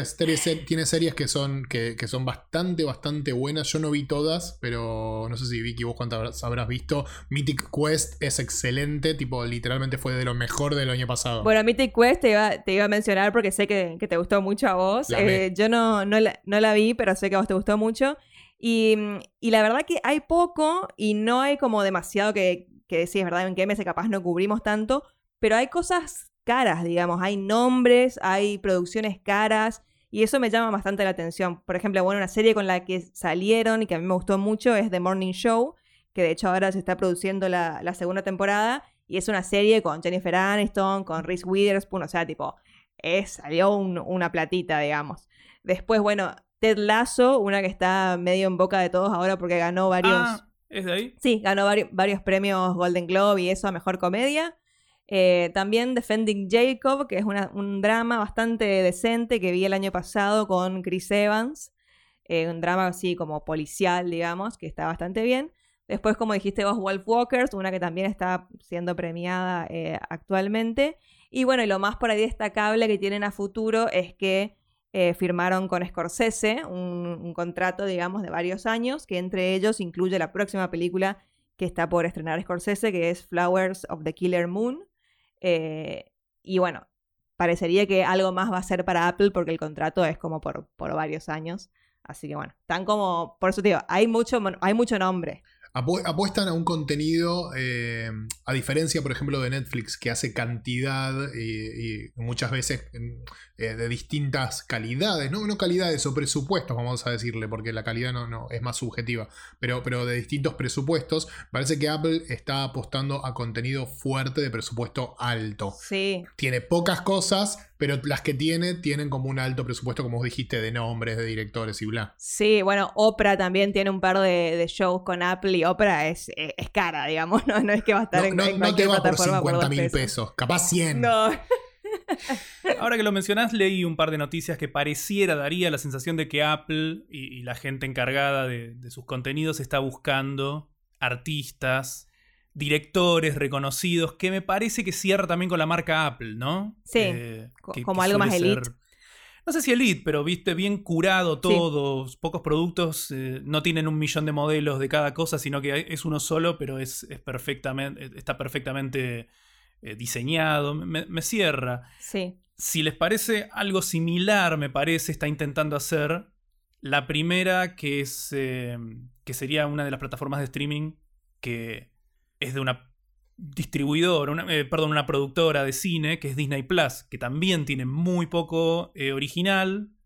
series que son bastante buenas. Yo no vi todas, pero no sé si Vicky, vos cuántas habrás visto. Mythic Quest es excelente, tipo literalmente fue de lo mejor del año pasado. Bueno, Mythic Quest te iba a mencionar porque sé que te gustó mucho a vos. Yo no la vi, pero sé que a vos te gustó mucho. Y la verdad que hay poco y no hay como demasiado que decís, ¿verdad? En qué mes capaz no cubrimos tanto, pero hay cosas caras, digamos, hay nombres, hay producciones caras y eso me llama bastante la atención. Por ejemplo, bueno, una serie con la que salieron y que a mí me gustó mucho es The Morning Show, que de hecho ahora se está produciendo la segunda temporada y es una serie con Jennifer Aniston, con Reese Witherspoon, o sea, tipo, salió una platita, digamos. Después, bueno, Ted Lasso, una que está medio en boca de todos ahora porque ganó varios... Ah, ¿es de ahí? Sí, ganó varios premios Golden Globe y eso a Mejor Comedia. También Defending Jacob, que es un drama bastante decente que vi el año pasado con Chris Evans, un drama así como policial, digamos, que está bastante bien. Después, como dijiste vos, Wolf Walkers, una que también está siendo premiada actualmente. Y bueno, y lo más por ahí destacable que tienen a futuro es que firmaron con Scorsese un contrato, digamos, de varios años, que entre ellos incluye la próxima película que está por estrenar Scorsese, que es Flowers of the Killer Moon. Y bueno, parecería que algo más va a ser para Apple porque el contrato es como por varios años. Así que bueno, están como... Por eso te digo, hay mucho nombre. Apuestan a un contenido, a diferencia, por ejemplo, de Netflix, que hace cantidad y muchas veces de distintas calidades, no calidades o presupuestos, vamos a decirle, porque la calidad no es más subjetiva, pero de distintos presupuestos. Parece que Apple está apostando a contenido fuerte de presupuesto alto. Sí. Tiene pocas cosas, pero las que tienen como un alto presupuesto, como vos dijiste, de nombres, de directores y bla. Sí, bueno, Oprah también tiene un par de shows con Apple y Oprah es cara, digamos, no es que va a estar en cualquier plataforma por 50.000 pesos, capaz 100. No. Ahora que lo mencionás, leí un par de noticias que daría la sensación de que Apple y la gente encargada de sus contenidos está buscando artistas, directores reconocidos, que me parece que cierra también con la marca Apple, ¿no? Sí, como algo más elite. No sé si elite, pero viste, bien curado todo. Sí. Pocos productos no tienen 1 millón de modelos de cada cosa, sino que es uno solo, pero está perfectamente diseñado. Me cierra. Sí. Si les parece algo similar, me parece, está intentando hacer la primera, que sería una de las plataformas de streaming que es de una distribuidora, una productora de cine, que es Disney Plus, que también tiene muy poco original,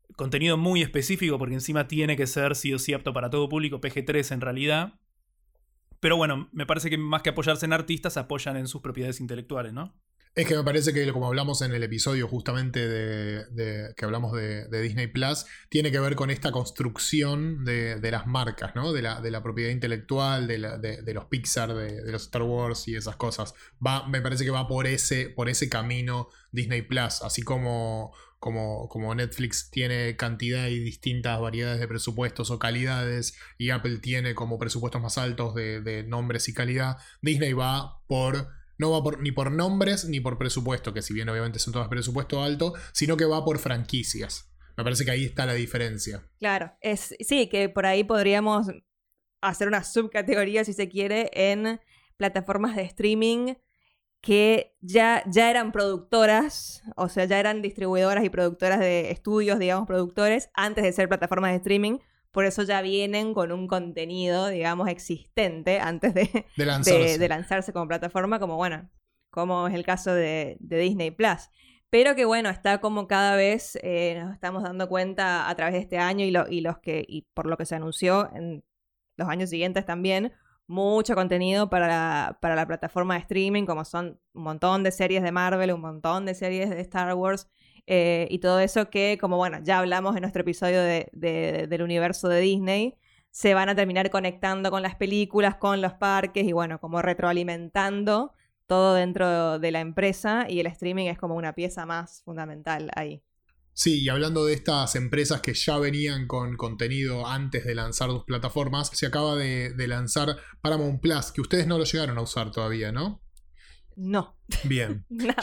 contenido muy específico, porque encima tiene que ser sí o sí apto para todo público, PG-13 en realidad. Pero bueno, me parece que más que apoyarse en artistas, apoyan en sus propiedades intelectuales, ¿no? Es que me parece que, como hablamos en el episodio justamente que hablamos de Disney Plus, tiene que ver con esta construcción de las marcas, ¿no? De la propiedad intelectual, de los Pixar, de los Star Wars y esas cosas. Me parece que va por ese camino Disney Plus, así como Netflix tiene cantidad y distintas variedades de presupuestos o calidades, y Apple tiene como presupuestos más altos de nombres y calidad. Disney no va ni por nombres ni por presupuesto, que si bien obviamente son todos presupuesto alto, sino que va por franquicias. Me parece que ahí está la diferencia. Claro, sí, que por ahí podríamos hacer una subcategoría, si se quiere, en plataformas de streaming que ya eran productoras, o sea, ya eran distribuidoras y productoras de estudios, digamos, productores, antes de ser plataformas de streaming. Por eso ya vienen con un contenido, digamos, existente antes de lanzarse como plataforma, como es el caso de Disney Plus. Pero que bueno, está como cada vez nos estamos dando cuenta a través de este año y por lo que se anunció en los años siguientes también, mucho contenido para la plataforma de streaming, como son un montón de series de Marvel, un montón de series de Star Wars, y todo eso que, como ya hablamos en nuestro episodio del universo de Disney, se van a terminar conectando con las películas, con los parques, y como retroalimentando todo dentro de la empresa, y el streaming es como una pieza más fundamental ahí. Sí, y hablando de estas empresas que ya venían con contenido antes de lanzar sus plataformas, se acaba de lanzar Paramount Plus, que ustedes no lo llegaron a usar todavía, ¿no? No. Bien. No.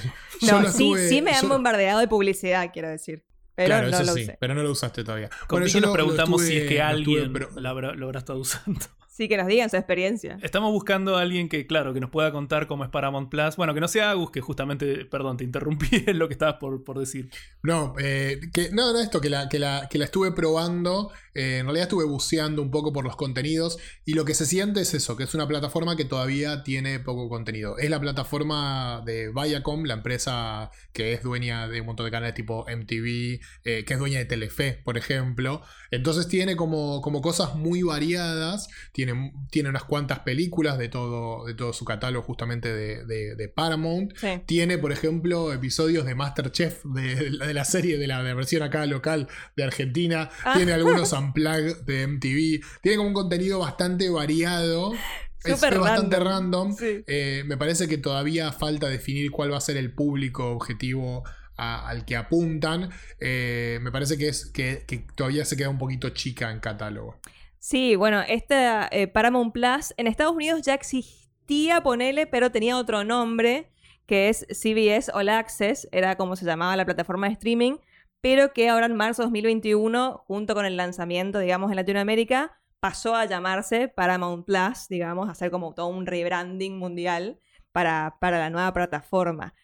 Sí me han bombardeado de publicidad, quiero decir. Pero claro, no eso lo sí, usé. pero no lo usaste todavía. Con Vicky nos preguntamos si es que alguien lo habrá estado usando. Sí, que nos digan su experiencia. Estamos buscando a alguien que nos pueda contar cómo es Paramount Plus. Bueno, que no sea Agus, que justamente, perdón, te interrumpí en lo que estabas por decir. No, esto, que la estuve probando. En realidad estuve buceando un poco por los contenidos, y lo que se siente es eso, que es una plataforma que todavía tiene poco contenido. Es la plataforma de Viacom, la empresa que es dueña de un montón de canales tipo MTV, que es dueña de Telefe, por ejemplo. Entonces tiene como cosas muy variadas. Tiene unas cuantas películas de todo su catálogo justamente de Paramount. Sí. Tiene, por ejemplo, episodios de MasterChef, de la serie de la versión acá local de Argentina. Tiene algunos unplugged de MTV. Tiene como un contenido bastante variado. Es bastante random. Sí. Me parece que todavía falta definir cuál va a ser el público objetivo al que apuntan. Me parece que todavía se queda un poquito chica en catálogo. Sí, bueno, esta Paramount Plus en Estados Unidos ya existía, ponele, pero tenía otro nombre, que es CBS All Access, era como se llamaba la plataforma de streaming, pero que ahora en marzo de 2021, junto con el lanzamiento, digamos, en Latinoamérica, pasó a llamarse Paramount Plus, digamos, hacer como todo un rebranding mundial para la nueva plataforma.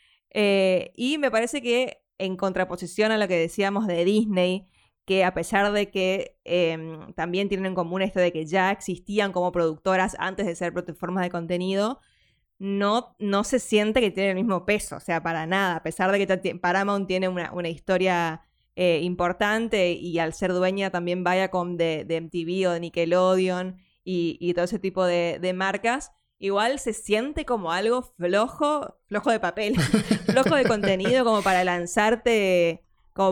Y me parece que, en contraposición a lo que decíamos de Disney, que a pesar de que también tienen en común esto de que ya existían como productoras antes de ser plataformas de contenido, no se siente que tiene el mismo peso, o sea, para nada. A pesar de que Paramount tiene una historia importante, y al ser dueña también Viacom de MTV o de Nickelodeon y todo ese tipo de marcas, igual se siente como algo flojo de papel, flojo de contenido como para lanzarte,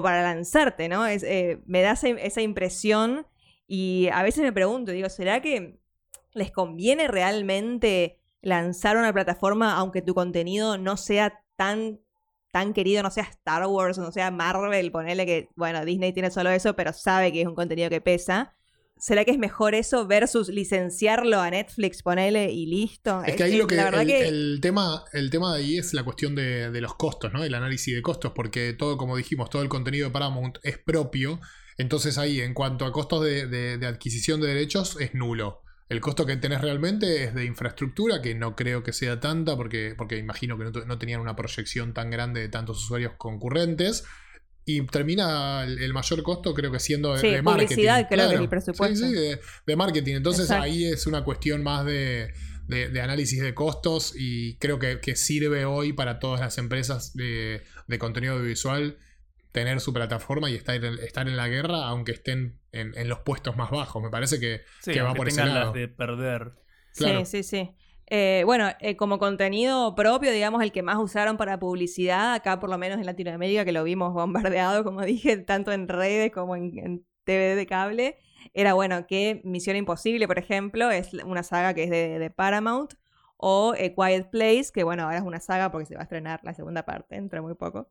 ¿no? Me da esa impresión, y a veces me pregunto, digo, ¿será que les conviene realmente lanzar una plataforma aunque tu contenido no sea tan querido, no sea Star Wars, no sea Marvel? Ponele que, bueno, Disney tiene solo eso, pero sabe que es un contenido que pesa. ¿Será que es mejor eso versus licenciarlo a Netflix, ponele, y listo? Es que ahí el tema de ahí es la cuestión de los costos, ¿no? El análisis de costos, porque todo, como dijimos, todo el contenido de Paramount es propio. Entonces ahí, en cuanto a costos de adquisición de derechos, es nulo. El costo que tenés realmente es de infraestructura, que no creo que sea tanta, porque imagino que no tenían una proyección tan grande de tantos usuarios concurrentes. Y termina el mayor costo, creo que siendo de marketing. Publicidad, creo que es el presupuesto. Sí, de marketing. Entonces Exacto. Ahí es una cuestión más de análisis de costos, y creo que sirve hoy para todas las empresas de contenido audiovisual tener su plataforma y estar en la guerra, aunque estén en los puestos más bajos. Me parece que va por ese lado. Las de perder. Claro. Sí. Como contenido propio, digamos, el que más usaron para publicidad, acá por lo menos en Latinoamérica, que lo vimos bombardeado, como dije, tanto en redes como en TV de cable, era que Misión Imposible, por ejemplo, es una saga que es de Paramount, o Quiet Place, que ahora es una saga porque se va a estrenar la segunda parte, dentro de muy poco.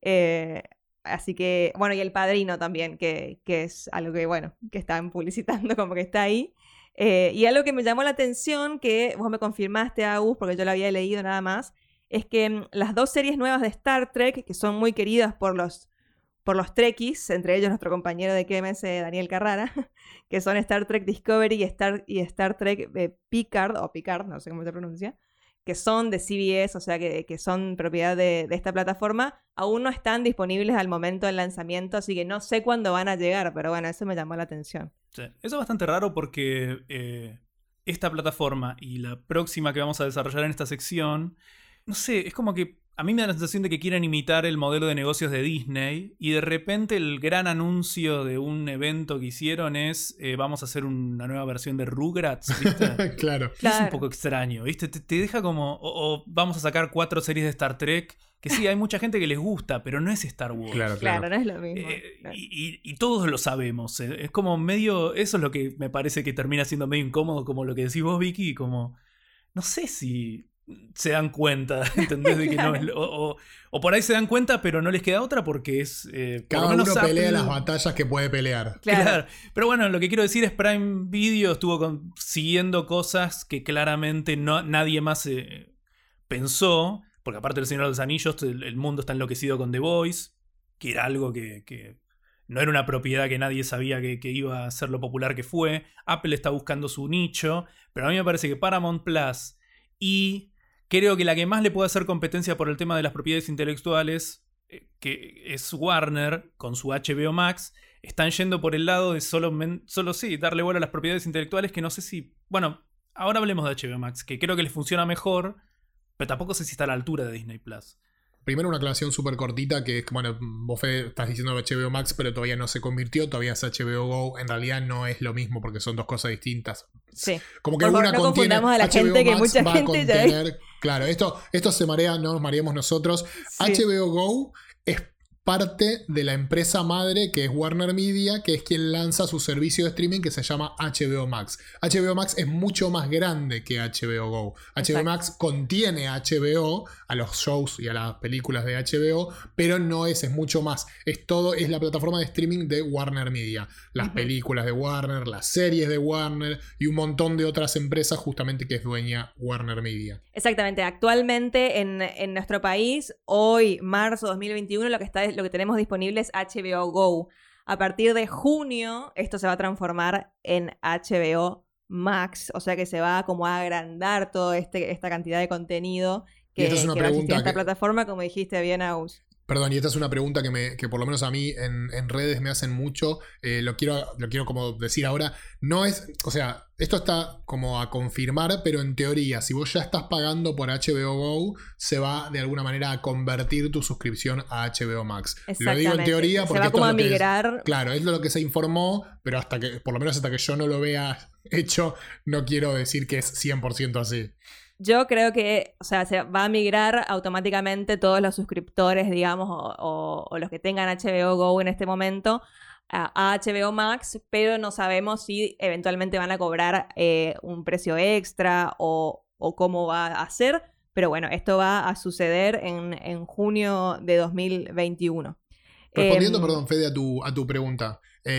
Así que, y El Padrino también, que es algo que están publicitando, como que está ahí. Y algo que me llamó la atención, que vos me confirmaste, Agus, porque yo lo había leído nada más, es que las 2 series nuevas de Star Trek, que son muy queridas por los Trekkies, entre ellos nuestro compañero de KMS, Daniel Carrara, que son Star Trek Discovery y Star Trek Picard, o Picard, no sé cómo se pronuncia, que son de CBS, o sea, que son propiedad de esta plataforma, aún no están disponibles al momento del lanzamiento, así que no sé cuándo van a llegar, pero eso me llamó la atención. Sí. Eso es bastante raro porque esta plataforma y la próxima que vamos a desarrollar en esta sección, no sé, es como que a mí me da la sensación de que quieren imitar el modelo de negocios de Disney y de repente el gran anuncio de un evento que hicieron es vamos a hacer una nueva versión de Rugrats, ¿viste? Claro. Es un poco extraño, ¿viste? Te deja como o vamos a sacar 4 series de Star Trek que sí, hay mucha gente que les gusta, pero no es Star Wars. Claro, no es lo mismo. Y todos lo sabemos. Es como medio... Eso es lo que me parece que termina siendo medio incómodo, como lo que decís vos, Vicky, como... No sé si se dan cuenta, ¿entendés? De que no es, o por ahí se dan cuenta, pero no les queda otra porque es... cada uno pelea las batallas que puede pelear. Claro. Pero lo que quiero decir es Prime Video estuvo siguiendo cosas que claramente nadie más pensó, porque aparte del Señor de los Anillos, el mundo está enloquecido con The Voice, que era algo que no era una propiedad que nadie sabía que iba a ser lo popular que fue. Apple está buscando su nicho, pero a mí me parece que Paramount Plus y... creo que la que más le puede hacer competencia por el tema de las propiedades intelectuales, que es Warner, con su HBO Max, están yendo por el lado de solo sí, darle bola a las propiedades intelectuales, que no sé si... ahora hablemos de HBO Max, que creo que les funciona mejor, pero tampoco sé si está a la altura de Disney Plus. Primero una aclaración súper cortita, que es, vos Fede, estás diciendo HBO Max, pero todavía no se convirtió, todavía es HBO Go. En realidad no es lo mismo porque son 2 cosas distintas. Sí. Como que una no contiene confundamos a la HBO gente, Max que mucha va gente a contener, claro, esto se marea, no nos mareemos nosotros. Sí. HBO Go es parte de la empresa madre que es Warner Media, que es quien lanza su servicio de streaming que se llama HBO Max. HBO Max es mucho más grande que HBO Go. Exacto. HBO Max contiene HBO, a los shows y a las películas de HBO, pero no es mucho más. Es la plataforma de streaming de Warner Media. Las películas de Warner, las series de Warner y un montón de otras empresas justamente que es dueña Warner Media. Exactamente. Actualmente en nuestro país, hoy, marzo 2021, lo que tenemos disponible es HBO Go. A partir de junio, esto se va a transformar en HBO Max, o sea que se va como a agrandar toda esta cantidad de contenido que va a existir en esta plataforma, como dijiste bien, Agus. Perdón, y esta es una pregunta que por lo menos a mí en redes me hacen mucho. Lo quiero como decir ahora. No es, o sea, esto está como a confirmar, pero en teoría, si vos ya estás pagando por HBO Go, se va de alguna manera a convertir tu suscripción a HBO Max. Lo digo en teoría porque se va como a migrar. Claro, es lo que se informó, pero por lo menos hasta que yo no lo vea hecho, no quiero decir que es 100% así. Yo creo que, o sea, se va a migrar automáticamente todos los suscriptores, digamos, o los que tengan HBO Go en este momento a HBO Max, pero no sabemos si eventualmente van a cobrar un precio extra o cómo va a ser. Pero bueno, esto va a suceder en junio de 2021. Respondiendo, perdón, Fede, a tu pregunta.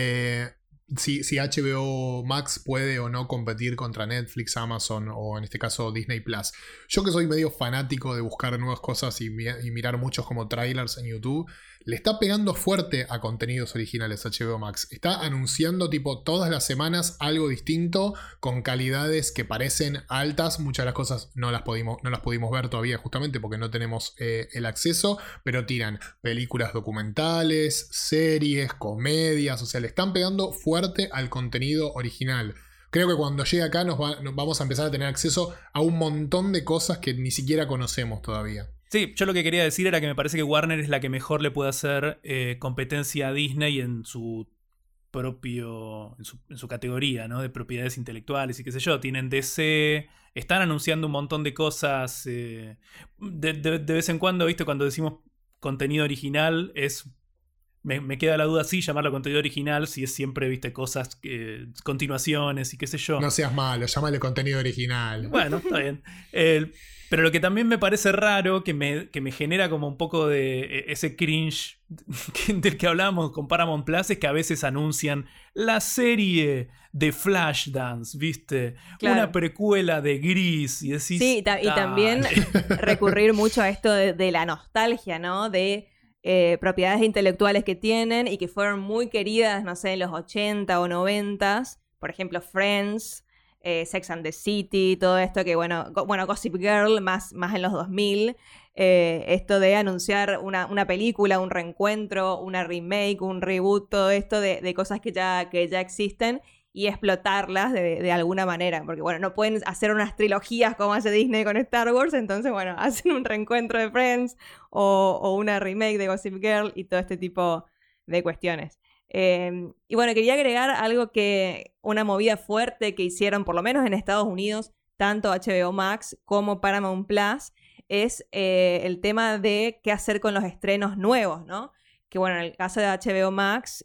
Si HBO Max puede o no competir contra Netflix, Amazon o en este caso Disney Plus. Yo que soy medio fanático de buscar nuevas cosas y mirar muchos como trailers en YouTube, le está pegando fuerte a contenidos originales HBO Max. Está anunciando tipo todas las semanas algo distinto con calidades que parecen altas. Muchas de las cosas no las pudimos ver todavía justamente porque no tenemos el acceso, pero tiran películas documentales, series, comedias, o sea, le están pegando fuerte al contenido original. Creo que cuando llegue acá nos vamos a empezar a tener acceso a un montón de cosas que ni siquiera conocemos todavía. Sí, yo lo que quería decir era que me parece que Warner es la que mejor le puede hacer competencia a Disney en su propio, en su categoría, ¿no? De propiedades intelectuales y qué sé yo. Tienen DC, están anunciando un montón de cosas. De vez en cuando, ¿viste? Cuando decimos contenido original, me queda la duda si llamarlo contenido original, si es siempre, ¿viste? Cosas, continuaciones y qué sé yo. No seas malo, llámale contenido original. Bueno, está bien. Pero lo que también me parece raro, que me genera como un poco de ese cringe del que hablábamos con Paramount Plus, es que a veces anuncian la serie de Flashdance, ¿viste? Claro. Una precuela de Gris y decís... Sí, y también recurrir mucho a esto de la nostalgia, ¿no? De propiedades intelectuales que tienen y que fueron muy queridas, no sé, en los 80 o 90s. Por ejemplo, Friends... Sex and the City, todo esto que, bueno, Gossip Girl, más en los 2000, esto de anunciar una película, un reencuentro, una remake, un reboot, todo esto de cosas que ya existen y explotarlas de alguna manera, porque, bueno, no pueden hacer unas trilogías como hace Disney con Star Wars, entonces, bueno, hacen un reencuentro de Friends o una remake de Gossip Girl y todo este tipo de cuestiones. Y bueno, quería agregar algo una movida fuerte que hicieron, por lo menos en Estados Unidos, tanto HBO Max como Paramount Plus, es el tema de qué hacer con los estrenos nuevos, ¿no? Que bueno, en el caso de HBO Max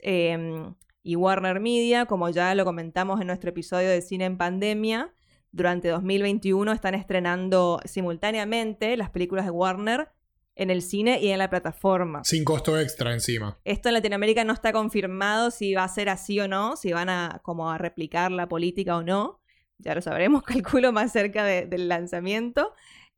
y Warner Media, como ya lo comentamos en nuestro episodio de Cine en Pandemia, durante 2021 están estrenando simultáneamente las películas de Warner en el cine y en la plataforma. Sin costo extra encima. Esto en Latinoamérica no está confirmado si va a ser así o no, si van a replicar la política o no. Ya lo sabremos, calculo, más cerca del lanzamiento.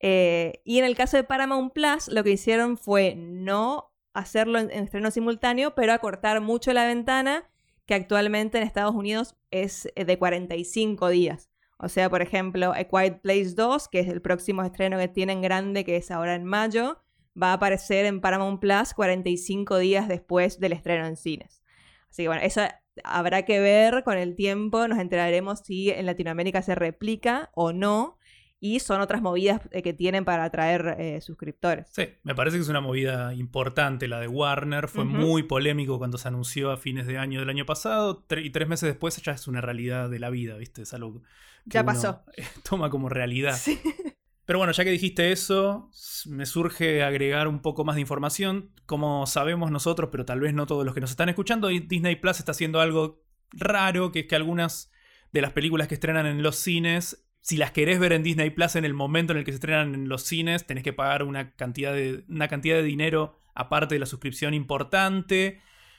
Y en el caso de Paramount Plus, lo que hicieron fue no hacerlo en estreno simultáneo, pero acortar mucho la ventana, que actualmente en Estados Unidos es de 45 días. O sea, por ejemplo, A Quiet Place 2, que es el próximo estreno que tienen grande, que es ahora en mayo, va a aparecer en Paramount Plus 45 días después del estreno en cines. Así que bueno, eso habrá que ver con el tiempo, nos enteraremos si en Latinoamérica se replica o no, y son otras movidas que tienen para atraer suscriptores. Sí, me parece que es una movida importante la de Warner, fue muy polémico cuando se anunció a fines de año del año pasado, y 3 meses después ya es una realidad de la vida, ¿viste? Es algo que ya pasó. Toma como realidad. Sí. Pero bueno, ya que dijiste eso, me surge agregar un poco más de información. Como sabemos nosotros, pero tal vez no todos los que nos están escuchando, Disney Plus está haciendo algo raro, que es que algunas de las películas que estrenan en los cines, si las querés ver en Disney Plus en el momento en el que se estrenan en los cines, tenés que pagar una cantidad de dinero aparte de la suscripción importante.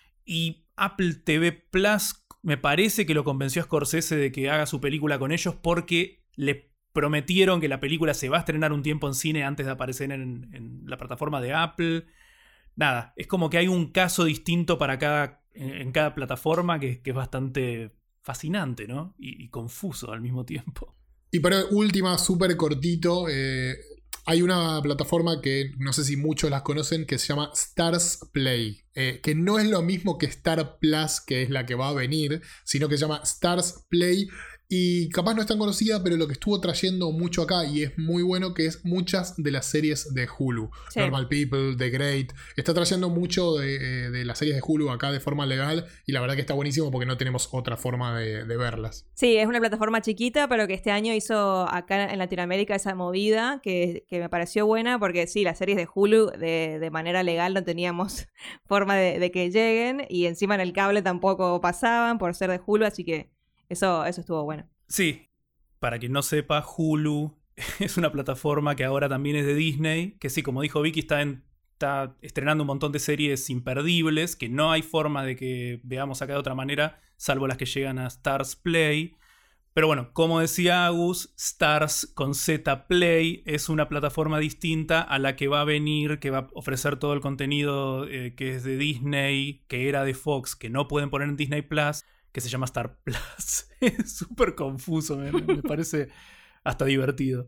Y Apple TV Plus me parece que lo convenció a Scorsese de que haga su película con ellos porque le prometieron que la película se va a estrenar un tiempo en cine antes de aparecer en la plataforma de Apple. Nada, es como que hay un caso distinto en cada plataforma que es bastante fascinante, ¿no? Y confuso al mismo tiempo. Y para última, súper cortito, hay una plataforma que no sé si muchos las conocen, que se llama Stars Play, que no es lo mismo que Star Plus, que es la que va a venir, sino que se llama Stars Play. Y capaz no es tan conocida, pero lo que estuvo trayendo mucho acá, y es muy bueno, que es muchas de las series de Hulu. Sí. Normal People, The Great. Está trayendo mucho de las series de Hulu acá de forma legal, y la verdad que está buenísimo porque no tenemos otra forma de verlas. Sí, es una plataforma chiquita, pero que este año hizo acá en Latinoamérica esa movida que me pareció buena, porque sí, las series de Hulu de manera legal no teníamos forma de que lleguen, y encima en el cable tampoco pasaban por ser de Hulu, así que eso estuvo bueno. Sí, para quien no sepa, Hulu es una plataforma que ahora también es de Disney, que sí, como dijo Vicky, está estrenando un montón de series imperdibles, que no hay forma de que veamos acá de otra manera, salvo las que llegan a Stars Play. Pero bueno, como decía Agus, Stars con Z Play es una plataforma distinta a la que va a venir, que va a ofrecer todo el contenido que es de Disney, que era de Fox, que no pueden poner en Disney Plus, que se llama Star Plus. Es súper confuso, me parece hasta divertido.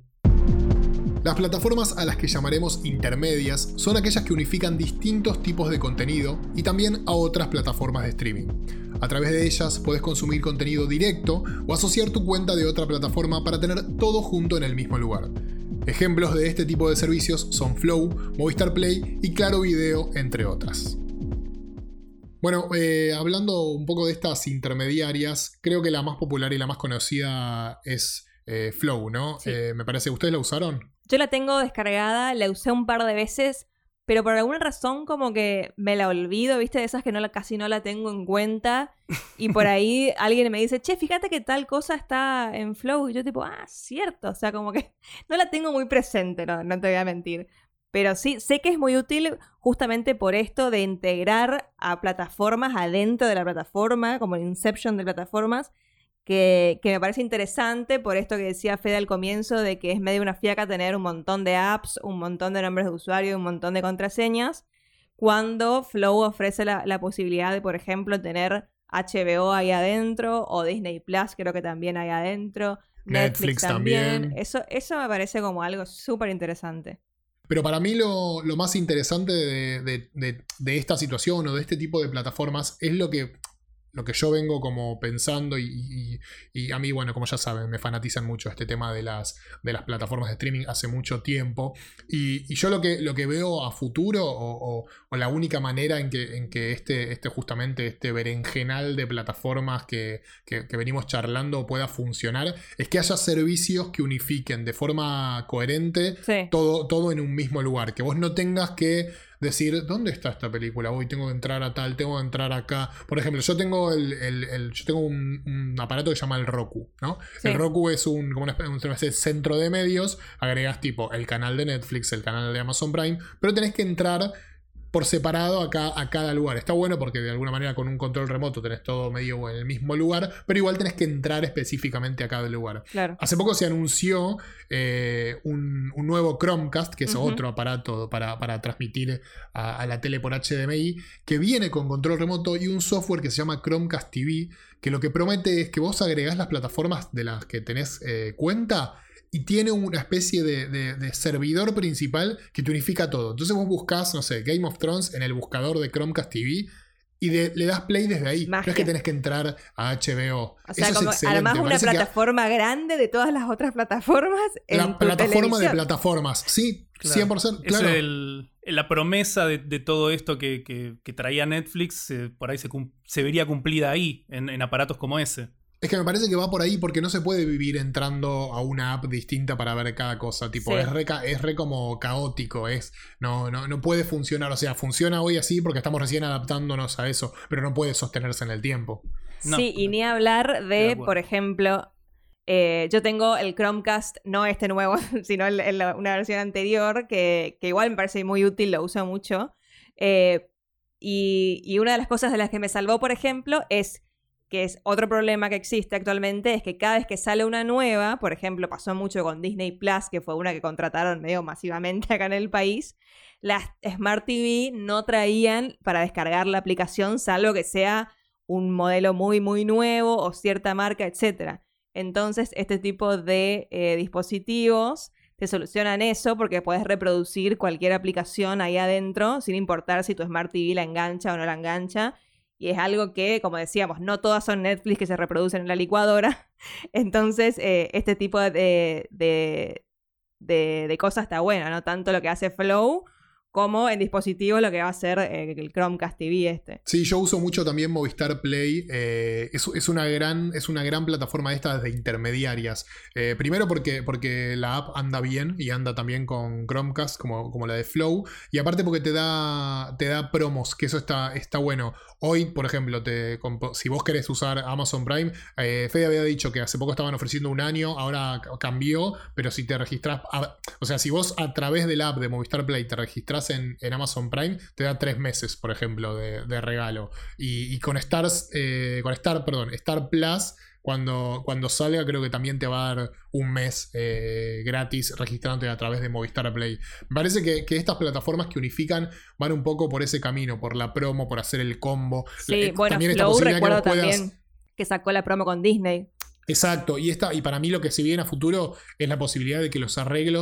Las plataformas a las que llamaremos intermedias son aquellas que unifican distintos tipos de contenido y también a otras plataformas de streaming. A través de ellas puedes consumir contenido directo o asociar tu cuenta de otra plataforma para tener todo junto en el mismo lugar. Ejemplos de este tipo de servicios son Flow, Movistar Play y Claro Video, entre otras. Bueno, hablando un poco de estas intermediarias, creo que la más popular y la más conocida es Flow, ¿no? Sí. Me parece, ¿ustedes la usaron? Yo la tengo descargada, la usé un par de veces, pero por alguna razón como que me la olvido, ¿viste? De esas que casi no la tengo en cuenta. Y por ahí alguien me dice, che, fíjate que tal cosa está en Flow. Y yo tipo, cierto. O sea, como que no la tengo muy presente, no te voy a mentir. Pero sí, sé que es muy útil justamente por esto de integrar a plataformas adentro de la plataforma, como el Inception de plataformas, que me parece interesante por esto que decía Fede al comienzo, de que es medio una fiaca tener un montón de apps, un montón de nombres de usuario, un montón de contraseñas, cuando Flow ofrece la posibilidad de, por ejemplo, tener HBO ahí adentro, o Disney Plus creo que también hay adentro, Netflix también. Eso me parece como algo súper interesante. Pero para mí lo más interesante de esta situación o de este tipo de plataformas es lo que yo vengo como pensando y a mí, bueno, como ya saben, me fanatizan mucho este tema de las plataformas de streaming hace mucho tiempo. Y yo lo que veo a futuro o la única manera en que justamente este berenjenal de plataformas que venimos charlando pueda funcionar es que haya servicios que unifiquen de forma coherente todo en un mismo lugar. Que vos no tengas que decir, ¿dónde está esta película? Hoy tengo que entrar a tal, tengo que entrar acá. Por ejemplo, yo tengo un aparato que se llama el Roku, ¿no? Sí. El Roku es como una especie de centro de medios. Agregas tipo el canal de Netflix, el canal de Amazon Prime, pero tenés que entrar por separado a cada lugar. Está bueno porque de alguna manera con un control remoto tenés todo medio en el mismo lugar, pero igual tenés que entrar específicamente a cada lugar. Claro. Hace poco se anunció un nuevo Chromecast, que es otro aparato para transmitir a la tele por HDMI, que viene con control remoto y un software que se llama Chromecast TV, que lo que promete es que vos agregás las plataformas de las que tenés cuenta y tiene una especie de servidor principal que te unifica todo. Entonces vos buscás, no sé, Game of Thrones en el buscador de Chromecast TV y le das play desde ahí. Magia. No es que tenés que entrar a HBO. O sea, eso como es excelente. armás una plataforma grande de todas las otras plataformas en la tu plataforma televisión. de plataformas. Sí, claro. 100%. Claro. Es la promesa de todo esto que traía Netflix, por ahí se vería cumplida ahí, en aparatos como ese. Es que me parece que va por ahí porque no se puede vivir entrando a una app distinta para ver cada cosa. Tipo, sí. es re como caótico. No puede funcionar. O sea, funciona hoy así porque estamos recién adaptándonos a eso, pero no puede sostenerse en el tiempo. No. Sí, y ni hablar de, por ejemplo, yo tengo el Chromecast, no este nuevo, sino una versión anterior, que igual me parece muy útil, lo uso mucho. Y una de las cosas de las que me salvó, por ejemplo, es que es otro problema que existe actualmente, es que cada vez que sale una nueva, por ejemplo, pasó mucho con Disney Plus, que fue una que contrataron medio masivamente acá en el país, las Smart TV no traían para descargar la aplicación, salvo que sea un modelo muy, muy nuevo o cierta marca, etc. Entonces, este tipo de dispositivos te solucionan eso porque puedes reproducir cualquier aplicación ahí adentro, sin importar si tu Smart TV la engancha o no la engancha. Y es algo que, como decíamos, no todas son Netflix que se reproducen en la licuadora. Entonces, este tipo de cosas está bueno, ¿no? Tanto lo que hace Flow como en dispositivos lo que va a hacer el Chromecast TV este. Sí, yo uso mucho también Movistar Play. Es una gran plataforma de estas de intermediarias. Primero porque la app anda bien y anda también con Chromecast como la de Flow. Y aparte porque te da promos, que eso está bueno. Hoy, por ejemplo, si vos querés usar Amazon Prime, Fede había dicho que hace poco estaban ofreciendo 1 año, ahora cambió, pero si te registrás, o sea, si vos a través de la app de Movistar Play te registrás en Amazon Prime, te da 3 meses, por ejemplo, de regalo. Y con Star Plus, cuando salga, creo que también te va a dar 1 mes gratis registrándote a través de Movistar Play. Me parece que estas plataformas que unifican van un poco por ese camino, por la promo, por hacer el combo. Sí, bueno, también Flow recuerdo también que sacó la promo con Disney. Exacto, y para mí lo que se viene a futuro es la posibilidad de que los arreglos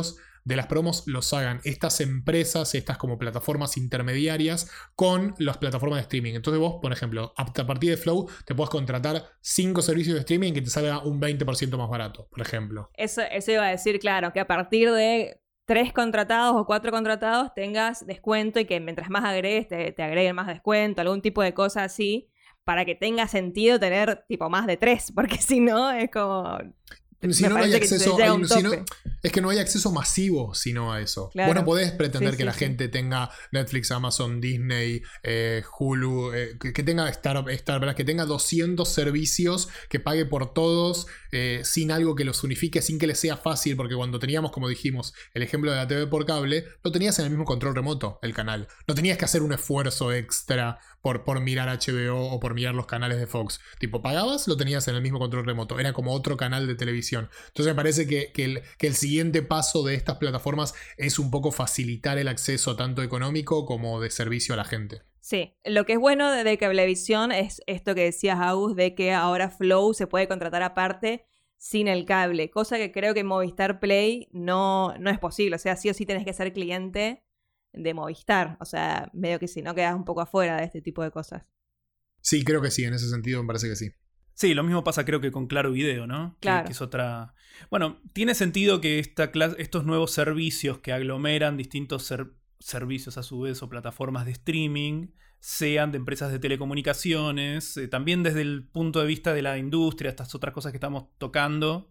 de las promos los hagan estas empresas, estas como plataformas intermediarias con las plataformas de streaming. Entonces vos, por ejemplo, a partir de Flow te podés contratar 5 servicios de streaming que te salga un 20% más barato, por ejemplo. Eso iba a decir, claro, que a partir de 3 contratados o 4 contratados tengas descuento y que mientras más agregues te agreguen más descuento, algún tipo de cosa así, para que tenga sentido tener tipo más de 3, porque si no es como... Si no hay acceso, es que no hay acceso masivo sino a eso. Claro. Vos no podés pretender que la gente tenga Netflix, Amazon, Disney, Hulu, que tenga Star, que tenga 200 servicios, que pague por todos, sin algo que los unifique, sin que les sea fácil, porque cuando teníamos, como dijimos, el ejemplo de la TV por cable, lo tenías en el mismo control remoto, el canal. No tenías que hacer un esfuerzo extra por mirar HBO o por mirar los canales de Fox. Tipo, pagabas, lo tenías en el mismo control remoto. Era como otro canal de televisión. Entonces me parece que el siguiente paso de estas plataformas es un poco facilitar el acceso tanto económico como de servicio a la gente. Sí, lo que es bueno de Cablevisión es esto que decías, Agus, de que ahora Flow se puede contratar aparte sin el cable, cosa que creo que en Movistar Play no es posible. O sea, sí o sí tenés que ser cliente de Movistar. O sea, medio que si no quedas un poco afuera de este tipo de cosas. Sí, creo que sí, en ese sentido me parece que sí. Sí, lo mismo pasa creo que con Claro Video, ¿no? Claro. Que es otra... Bueno, tiene sentido que estos nuevos servicios que aglomeran distintos servicios a su vez o plataformas de streaming sean de empresas de telecomunicaciones, también desde el punto de vista de la industria, estas otras cosas que estamos tocando,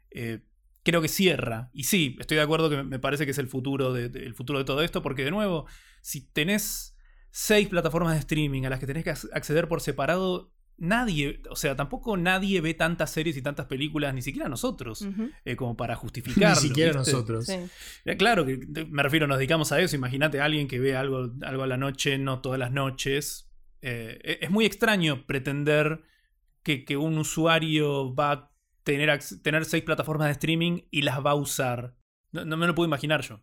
creo que cierra. Y sí, estoy de acuerdo que me parece que es el futuro el futuro de todo esto, porque de nuevo, si tenés 6 plataformas de streaming a las que tenés que acceder por separado, tampoco nadie ve tantas series y tantas películas, ni siquiera nosotros, como para justificarlo. Ni siquiera ¿viste? nosotros. Sí. Claro, que me refiero, nos dedicamos a eso. Imagínate a alguien que ve algo a la noche, no todas las noches. Es muy extraño pretender que un usuario va a tener 6 plataformas de streaming y las va a usar. No me lo puedo imaginar yo.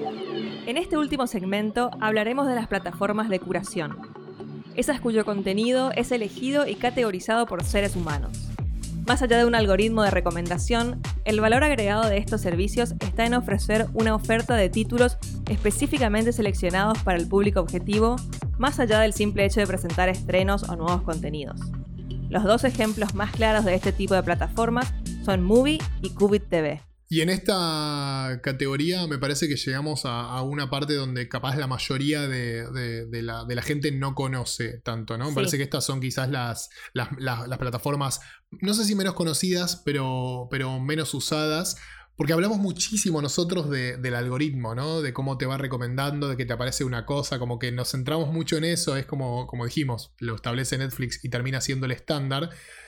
En este último segmento hablaremos de las plataformas de curación. Esas cuyo contenido es elegido y categorizado por seres humanos. Más allá de un algoritmo de recomendación, el valor agregado de estos servicios está en ofrecer una oferta de títulos específicamente seleccionados para el público objetivo, más allá del simple hecho de presentar estrenos o nuevos contenidos. Los 2 ejemplos más claros de este tipo de plataformas son Movie y Qubit TV. Y en esta categoría me parece que llegamos a una parte donde capaz la mayoría de la gente no conoce tanto, ¿no? Me parece que estas son quizás las plataformas, no sé si menos conocidas, pero menos usadas, porque hablamos muchísimo nosotros del algoritmo, ¿no? De cómo te va recomendando, de que te aparece una cosa, como que nos centramos mucho en eso, es como dijimos, lo establece Netflix y termina siendo el estándar.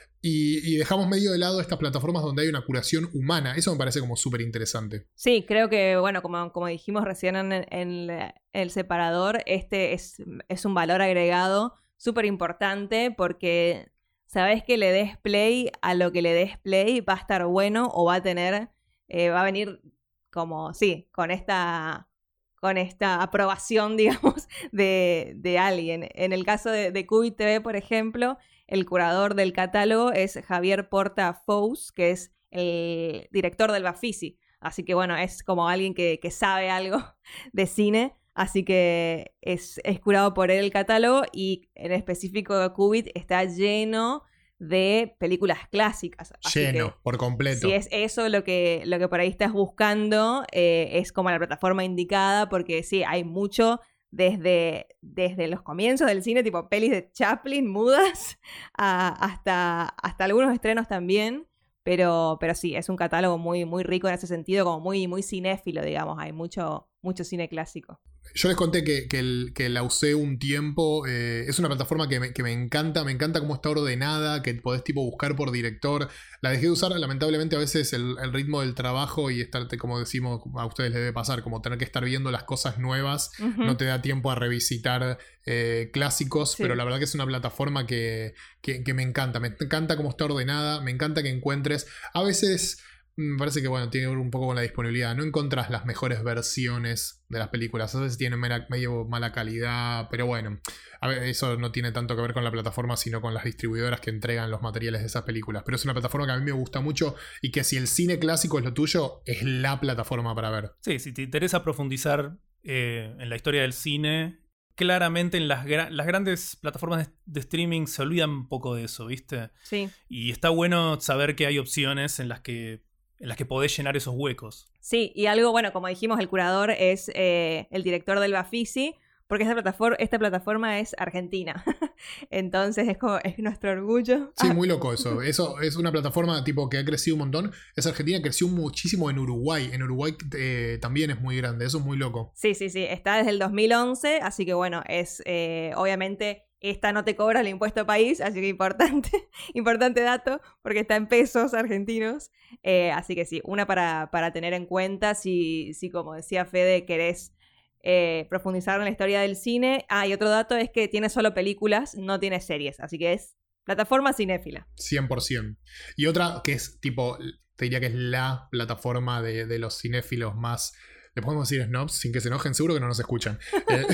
Y dejamos medio de lado estas plataformas donde hay una curación humana. Eso me parece como súper interesante. Sí, creo que, bueno, como dijimos recién en el separador, este es un valor agregado súper importante porque sabes que le des play a lo que le des play va a estar bueno o va a venir como, sí, con esta aprobación, digamos, de alguien. En el caso de Qubit TV, por ejemplo, el curador del catálogo es Javier Porta Fous, que es el director del Bafisi. Así que bueno, es como alguien que sabe algo de cine. Así que es curado por él el catálogo y en específico Qubit está lleno de películas clásicas. Así lleno, por completo. Si es eso lo que por ahí estás buscando, es como la plataforma indicada porque sí, hay mucho... Desde los comienzos del cine, tipo pelis de Chaplin mudas, hasta algunos estrenos también, pero sí, es un catálogo muy, muy rico en ese sentido, como muy, muy cinéfilo, digamos, hay mucho cine clásico. Yo les conté que la usé un tiempo. Es una plataforma que me encanta. Me encanta cómo está ordenada, que podés tipo buscar por director. La dejé de usar, lamentablemente a veces el ritmo del trabajo y estarte, como decimos, a ustedes les debe pasar, como tener que estar viendo las cosas nuevas, no te da tiempo a revisitar clásicos, sí. Pero la verdad que es una plataforma que me encanta. Me encanta cómo está ordenada, me encanta que encuentres. A veces me parece que bueno, tiene que ver un poco con la disponibilidad. No encontrás las mejores versiones de las películas. A veces tienen medio mala calidad, pero bueno, a ver, eso no tiene tanto que ver con la plataforma, sino con las distribuidoras que entregan los materiales de esas películas. Pero es una plataforma que a mí me gusta mucho y que si el cine clásico es lo tuyo, es la plataforma para ver. Sí, si te interesa profundizar en la historia del cine, claramente en las grandes plataformas de streaming se olvidan un poco de eso, ¿viste? Sí. Y está bueno saber que hay opciones en las que podés llenar esos huecos. Sí, y algo, bueno, como dijimos, el curador es el director del Bafisi, porque esta plataforma es argentina. Entonces es nuestro orgullo. Sí, muy loco eso. Eso es una plataforma tipo que ha crecido un montón. Es argentina, creció muchísimo en Uruguay. En Uruguay también es muy grande. Eso es muy loco. Sí. Está desde el 2011, así que bueno, es obviamente... Esta no te cobra el impuesto país, así que importante dato, porque está en pesos argentinos. Así que sí, una para tener en cuenta si como decía Fede, querés profundizar en la historia del cine. Y otro dato es que tiene solo películas, no tiene series, así que es plataforma cinéfila. 100%. Y otra que es tipo, te diría que es la plataforma de los cinéfilos más... Le podemos decir snobs sin que se enojen, seguro que no nos escuchan. Pero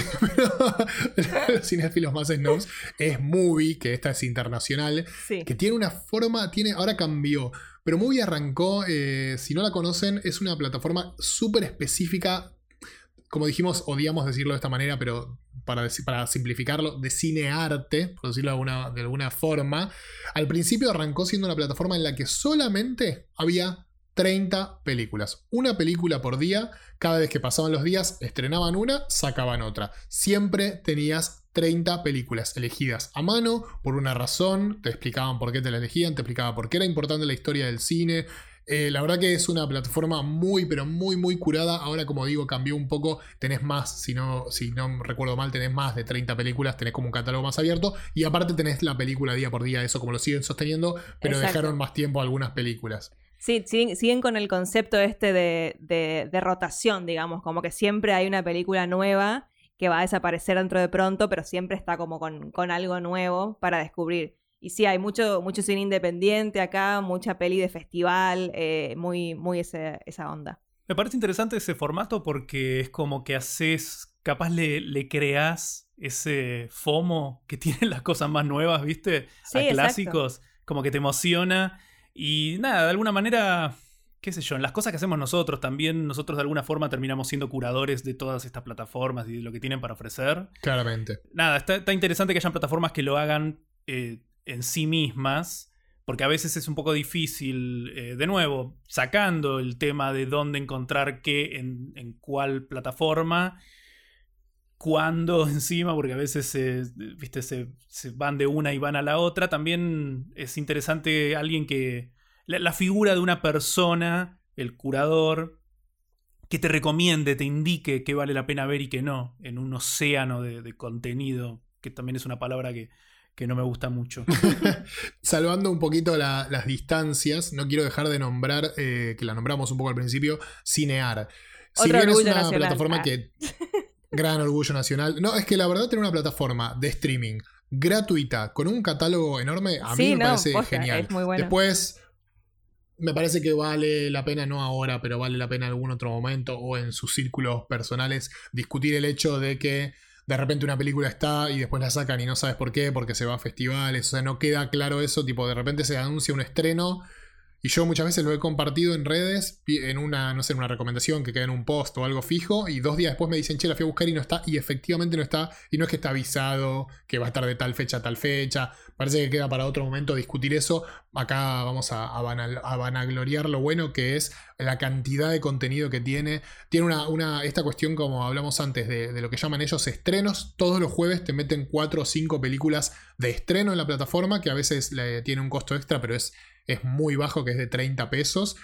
los cinéfilos más snobs es Movie, que esta es internacional, sí. Que tiene una forma, ahora cambió, pero Movie arrancó, si no la conocen, es una plataforma súper específica, como dijimos, odiamos decirlo de esta manera, pero para simplificarlo, de cinearte, por decirlo de alguna forma. Al principio arrancó siendo una plataforma en la que solamente había 30 películas. Una película por día. Cada vez que pasaban los días, estrenaban una, sacaban otra. Siempre tenías 30 películas elegidas a mano por una razón. Te explicaban por qué te la elegían, te explicaban por qué era importante la historia del cine. La verdad que es una plataforma muy, pero muy, muy curada. Ahora, como digo, cambió un poco. Tenés más, si no recuerdo mal, tenés más de 30 películas. Tenés como un catálogo más abierto. Y aparte tenés la película día por día. Eso como lo siguen sosteniendo. Pero exacto, dejaron más tiempo a algunas películas. Sí, siguen con el concepto de rotación, digamos, como que siempre hay una película nueva que va a desaparecer dentro de pronto, pero siempre está como con algo nuevo para descubrir. Y sí, hay mucho cine independiente acá, mucha peli de festival, muy esa onda. Me parece interesante ese formato porque es como que capaz le creás ese FOMO que tienen las cosas más nuevas, ¿viste? Sí, a clásicos, exacto. Como que te emociona. Y nada, de alguna manera, qué sé yo, en las cosas que hacemos nosotros también, nosotros de alguna forma terminamos siendo curadores de todas estas plataformas y de lo que tienen para ofrecer. Claramente. Nada, está interesante que hayan plataformas que lo hagan en sí mismas, porque a veces es un poco difícil, de nuevo, sacando el tema de dónde encontrar qué en cuál plataforma, cuándo encima, porque a veces se van de una y van a la otra. También es interesante alguien que... La figura de una persona, el curador, que te recomiende, te indique qué vale la pena ver y qué no, en un océano de contenido, que también es una palabra que no me gusta mucho. Salvando un poquito las distancias, no quiero dejar de nombrar, que la nombramos un poco al principio, Cinear. Si bien es una plataforma que... Gran orgullo nacional. No, es que la verdad tener una plataforma de streaming gratuita con un catálogo enorme, a mí me parece genial. Es muy bueno. Después, me parece que vale la pena, no ahora, pero vale la pena en algún otro momento o en sus círculos personales, discutir el hecho de que de repente una película está y después la sacan y no sabes por qué, porque se va a festivales, o sea, no queda claro eso, tipo de repente se anuncia un estreno. Y yo muchas veces lo he compartido en redes, en una recomendación que queda en un post o algo fijo, y 2 días después me dicen, che, la fui a buscar y no está, y efectivamente no está, y no es que está avisado que va a estar de tal fecha a tal fecha. Parece que queda para otro momento discutir eso. Acá vamos a vanagloriar lo bueno que es la cantidad de contenido que tiene. Tiene esta cuestión, como hablamos antes, de lo que llaman ellos estrenos. Todos los jueves te meten 4 o 5 películas de estreno en la plataforma, que a veces tiene un costo extra, pero es muy bajo, que es de 30 pesos.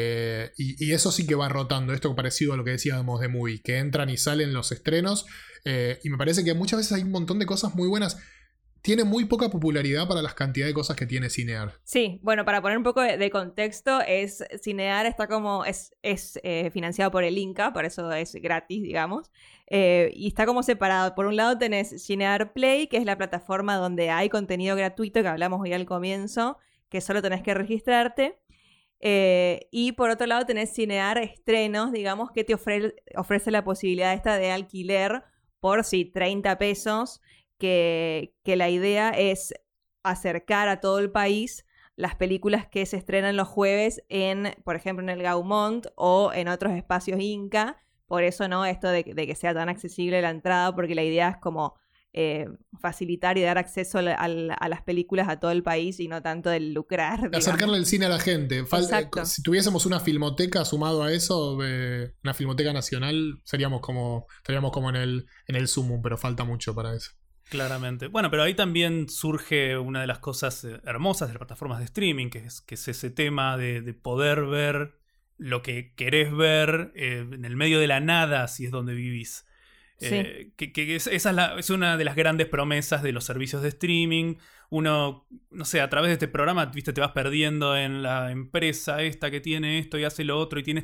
Y eso sí que va rotando. Esto parecido a lo que decíamos de Movie, que entran y salen los estrenos. Y me parece que muchas veces hay un montón de cosas muy buenas. Tiene muy poca popularidad para las cantidades de cosas que tiene Cinear. Sí, bueno, para poner un poco de contexto, Cinear está es financiado por el Inca, por eso es gratis, digamos. Y está como separado. Por un lado tenés Cinear Play, que es la plataforma donde hay contenido gratuito que hablamos hoy al comienzo, que solo tenés que registrarte. Y por otro lado tenés Cinear estrenos, digamos, que te ofrece la posibilidad esta de alquiler por 30 pesos, que la idea es acercar a todo el país las películas que se estrenan los jueves por ejemplo, en el Gaumont o en otros espacios Inca. Por eso, ¿no? Esto de que sea tan accesible la entrada, porque la idea es como facilitar y dar acceso a las películas a todo el país y no tanto del lucrar. Digamos. Acercarle el cine a la gente. Si tuviésemos una filmoteca sumado a eso, una filmoteca nacional, estaríamos como en el sumum, pero falta mucho para eso. Claramente. Bueno, pero ahí también surge una de las cosas hermosas de las plataformas de streaming, que es ese tema de poder ver lo que querés ver en el medio de la nada, si es donde vivís. Sí. Esa es una de las grandes promesas de los servicios de streaming. Uno, no sé, a través de este programa, viste, te vas perdiendo en la empresa esta que tiene esto y hace lo otro y tiene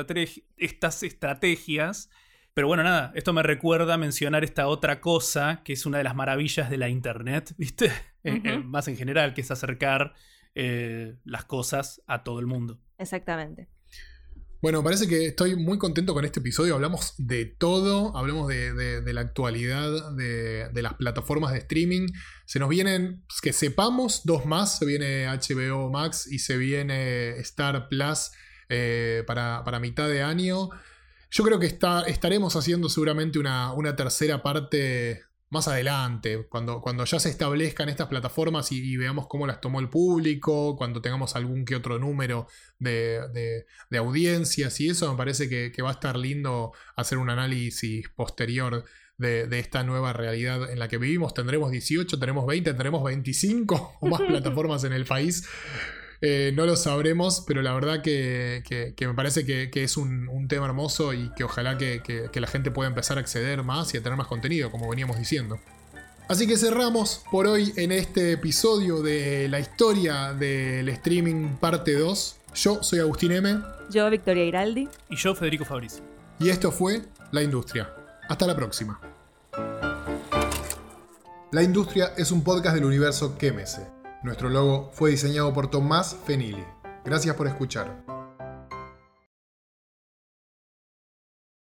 estas estrategias. Pero bueno, nada, esto me recuerda mencionar esta otra cosa que es una de las maravillas de la internet, ¿viste? Más en general, que es acercar las cosas a todo el mundo. Exactamente. Bueno, parece que estoy muy contento con este episodio. Hablamos de todo, hablamos de la actualidad de las plataformas de streaming. Se nos vienen, que sepamos, 2 más. Se viene HBO Max y se viene Star Plus para mitad de año. Yo creo que estaremos haciendo seguramente una tercera parte más adelante, cuando ya se establezcan estas plataformas y veamos cómo las tomó el público, cuando tengamos algún que otro número de audiencias y eso, me parece que va a estar lindo hacer un análisis posterior de esta nueva realidad en la que vivimos. Tendremos 18, tenemos 20, tendremos 25 o más plataformas en el país. No lo sabremos, pero la verdad que me parece que es un tema hermoso y que ojalá que la gente pueda empezar a acceder más y a tener más contenido, como veníamos diciendo. Así que cerramos por hoy en este episodio de la historia del streaming parte 2. Yo soy Agustín M. Yo, Victoria Iraldi. Y yo, Federico Fabrizi. Y esto fue La Industria. Hasta la próxima. La Industria es un podcast del universo QMS. Nuestro logo fue diseñado por Tomás Fenili. Gracias por escuchar.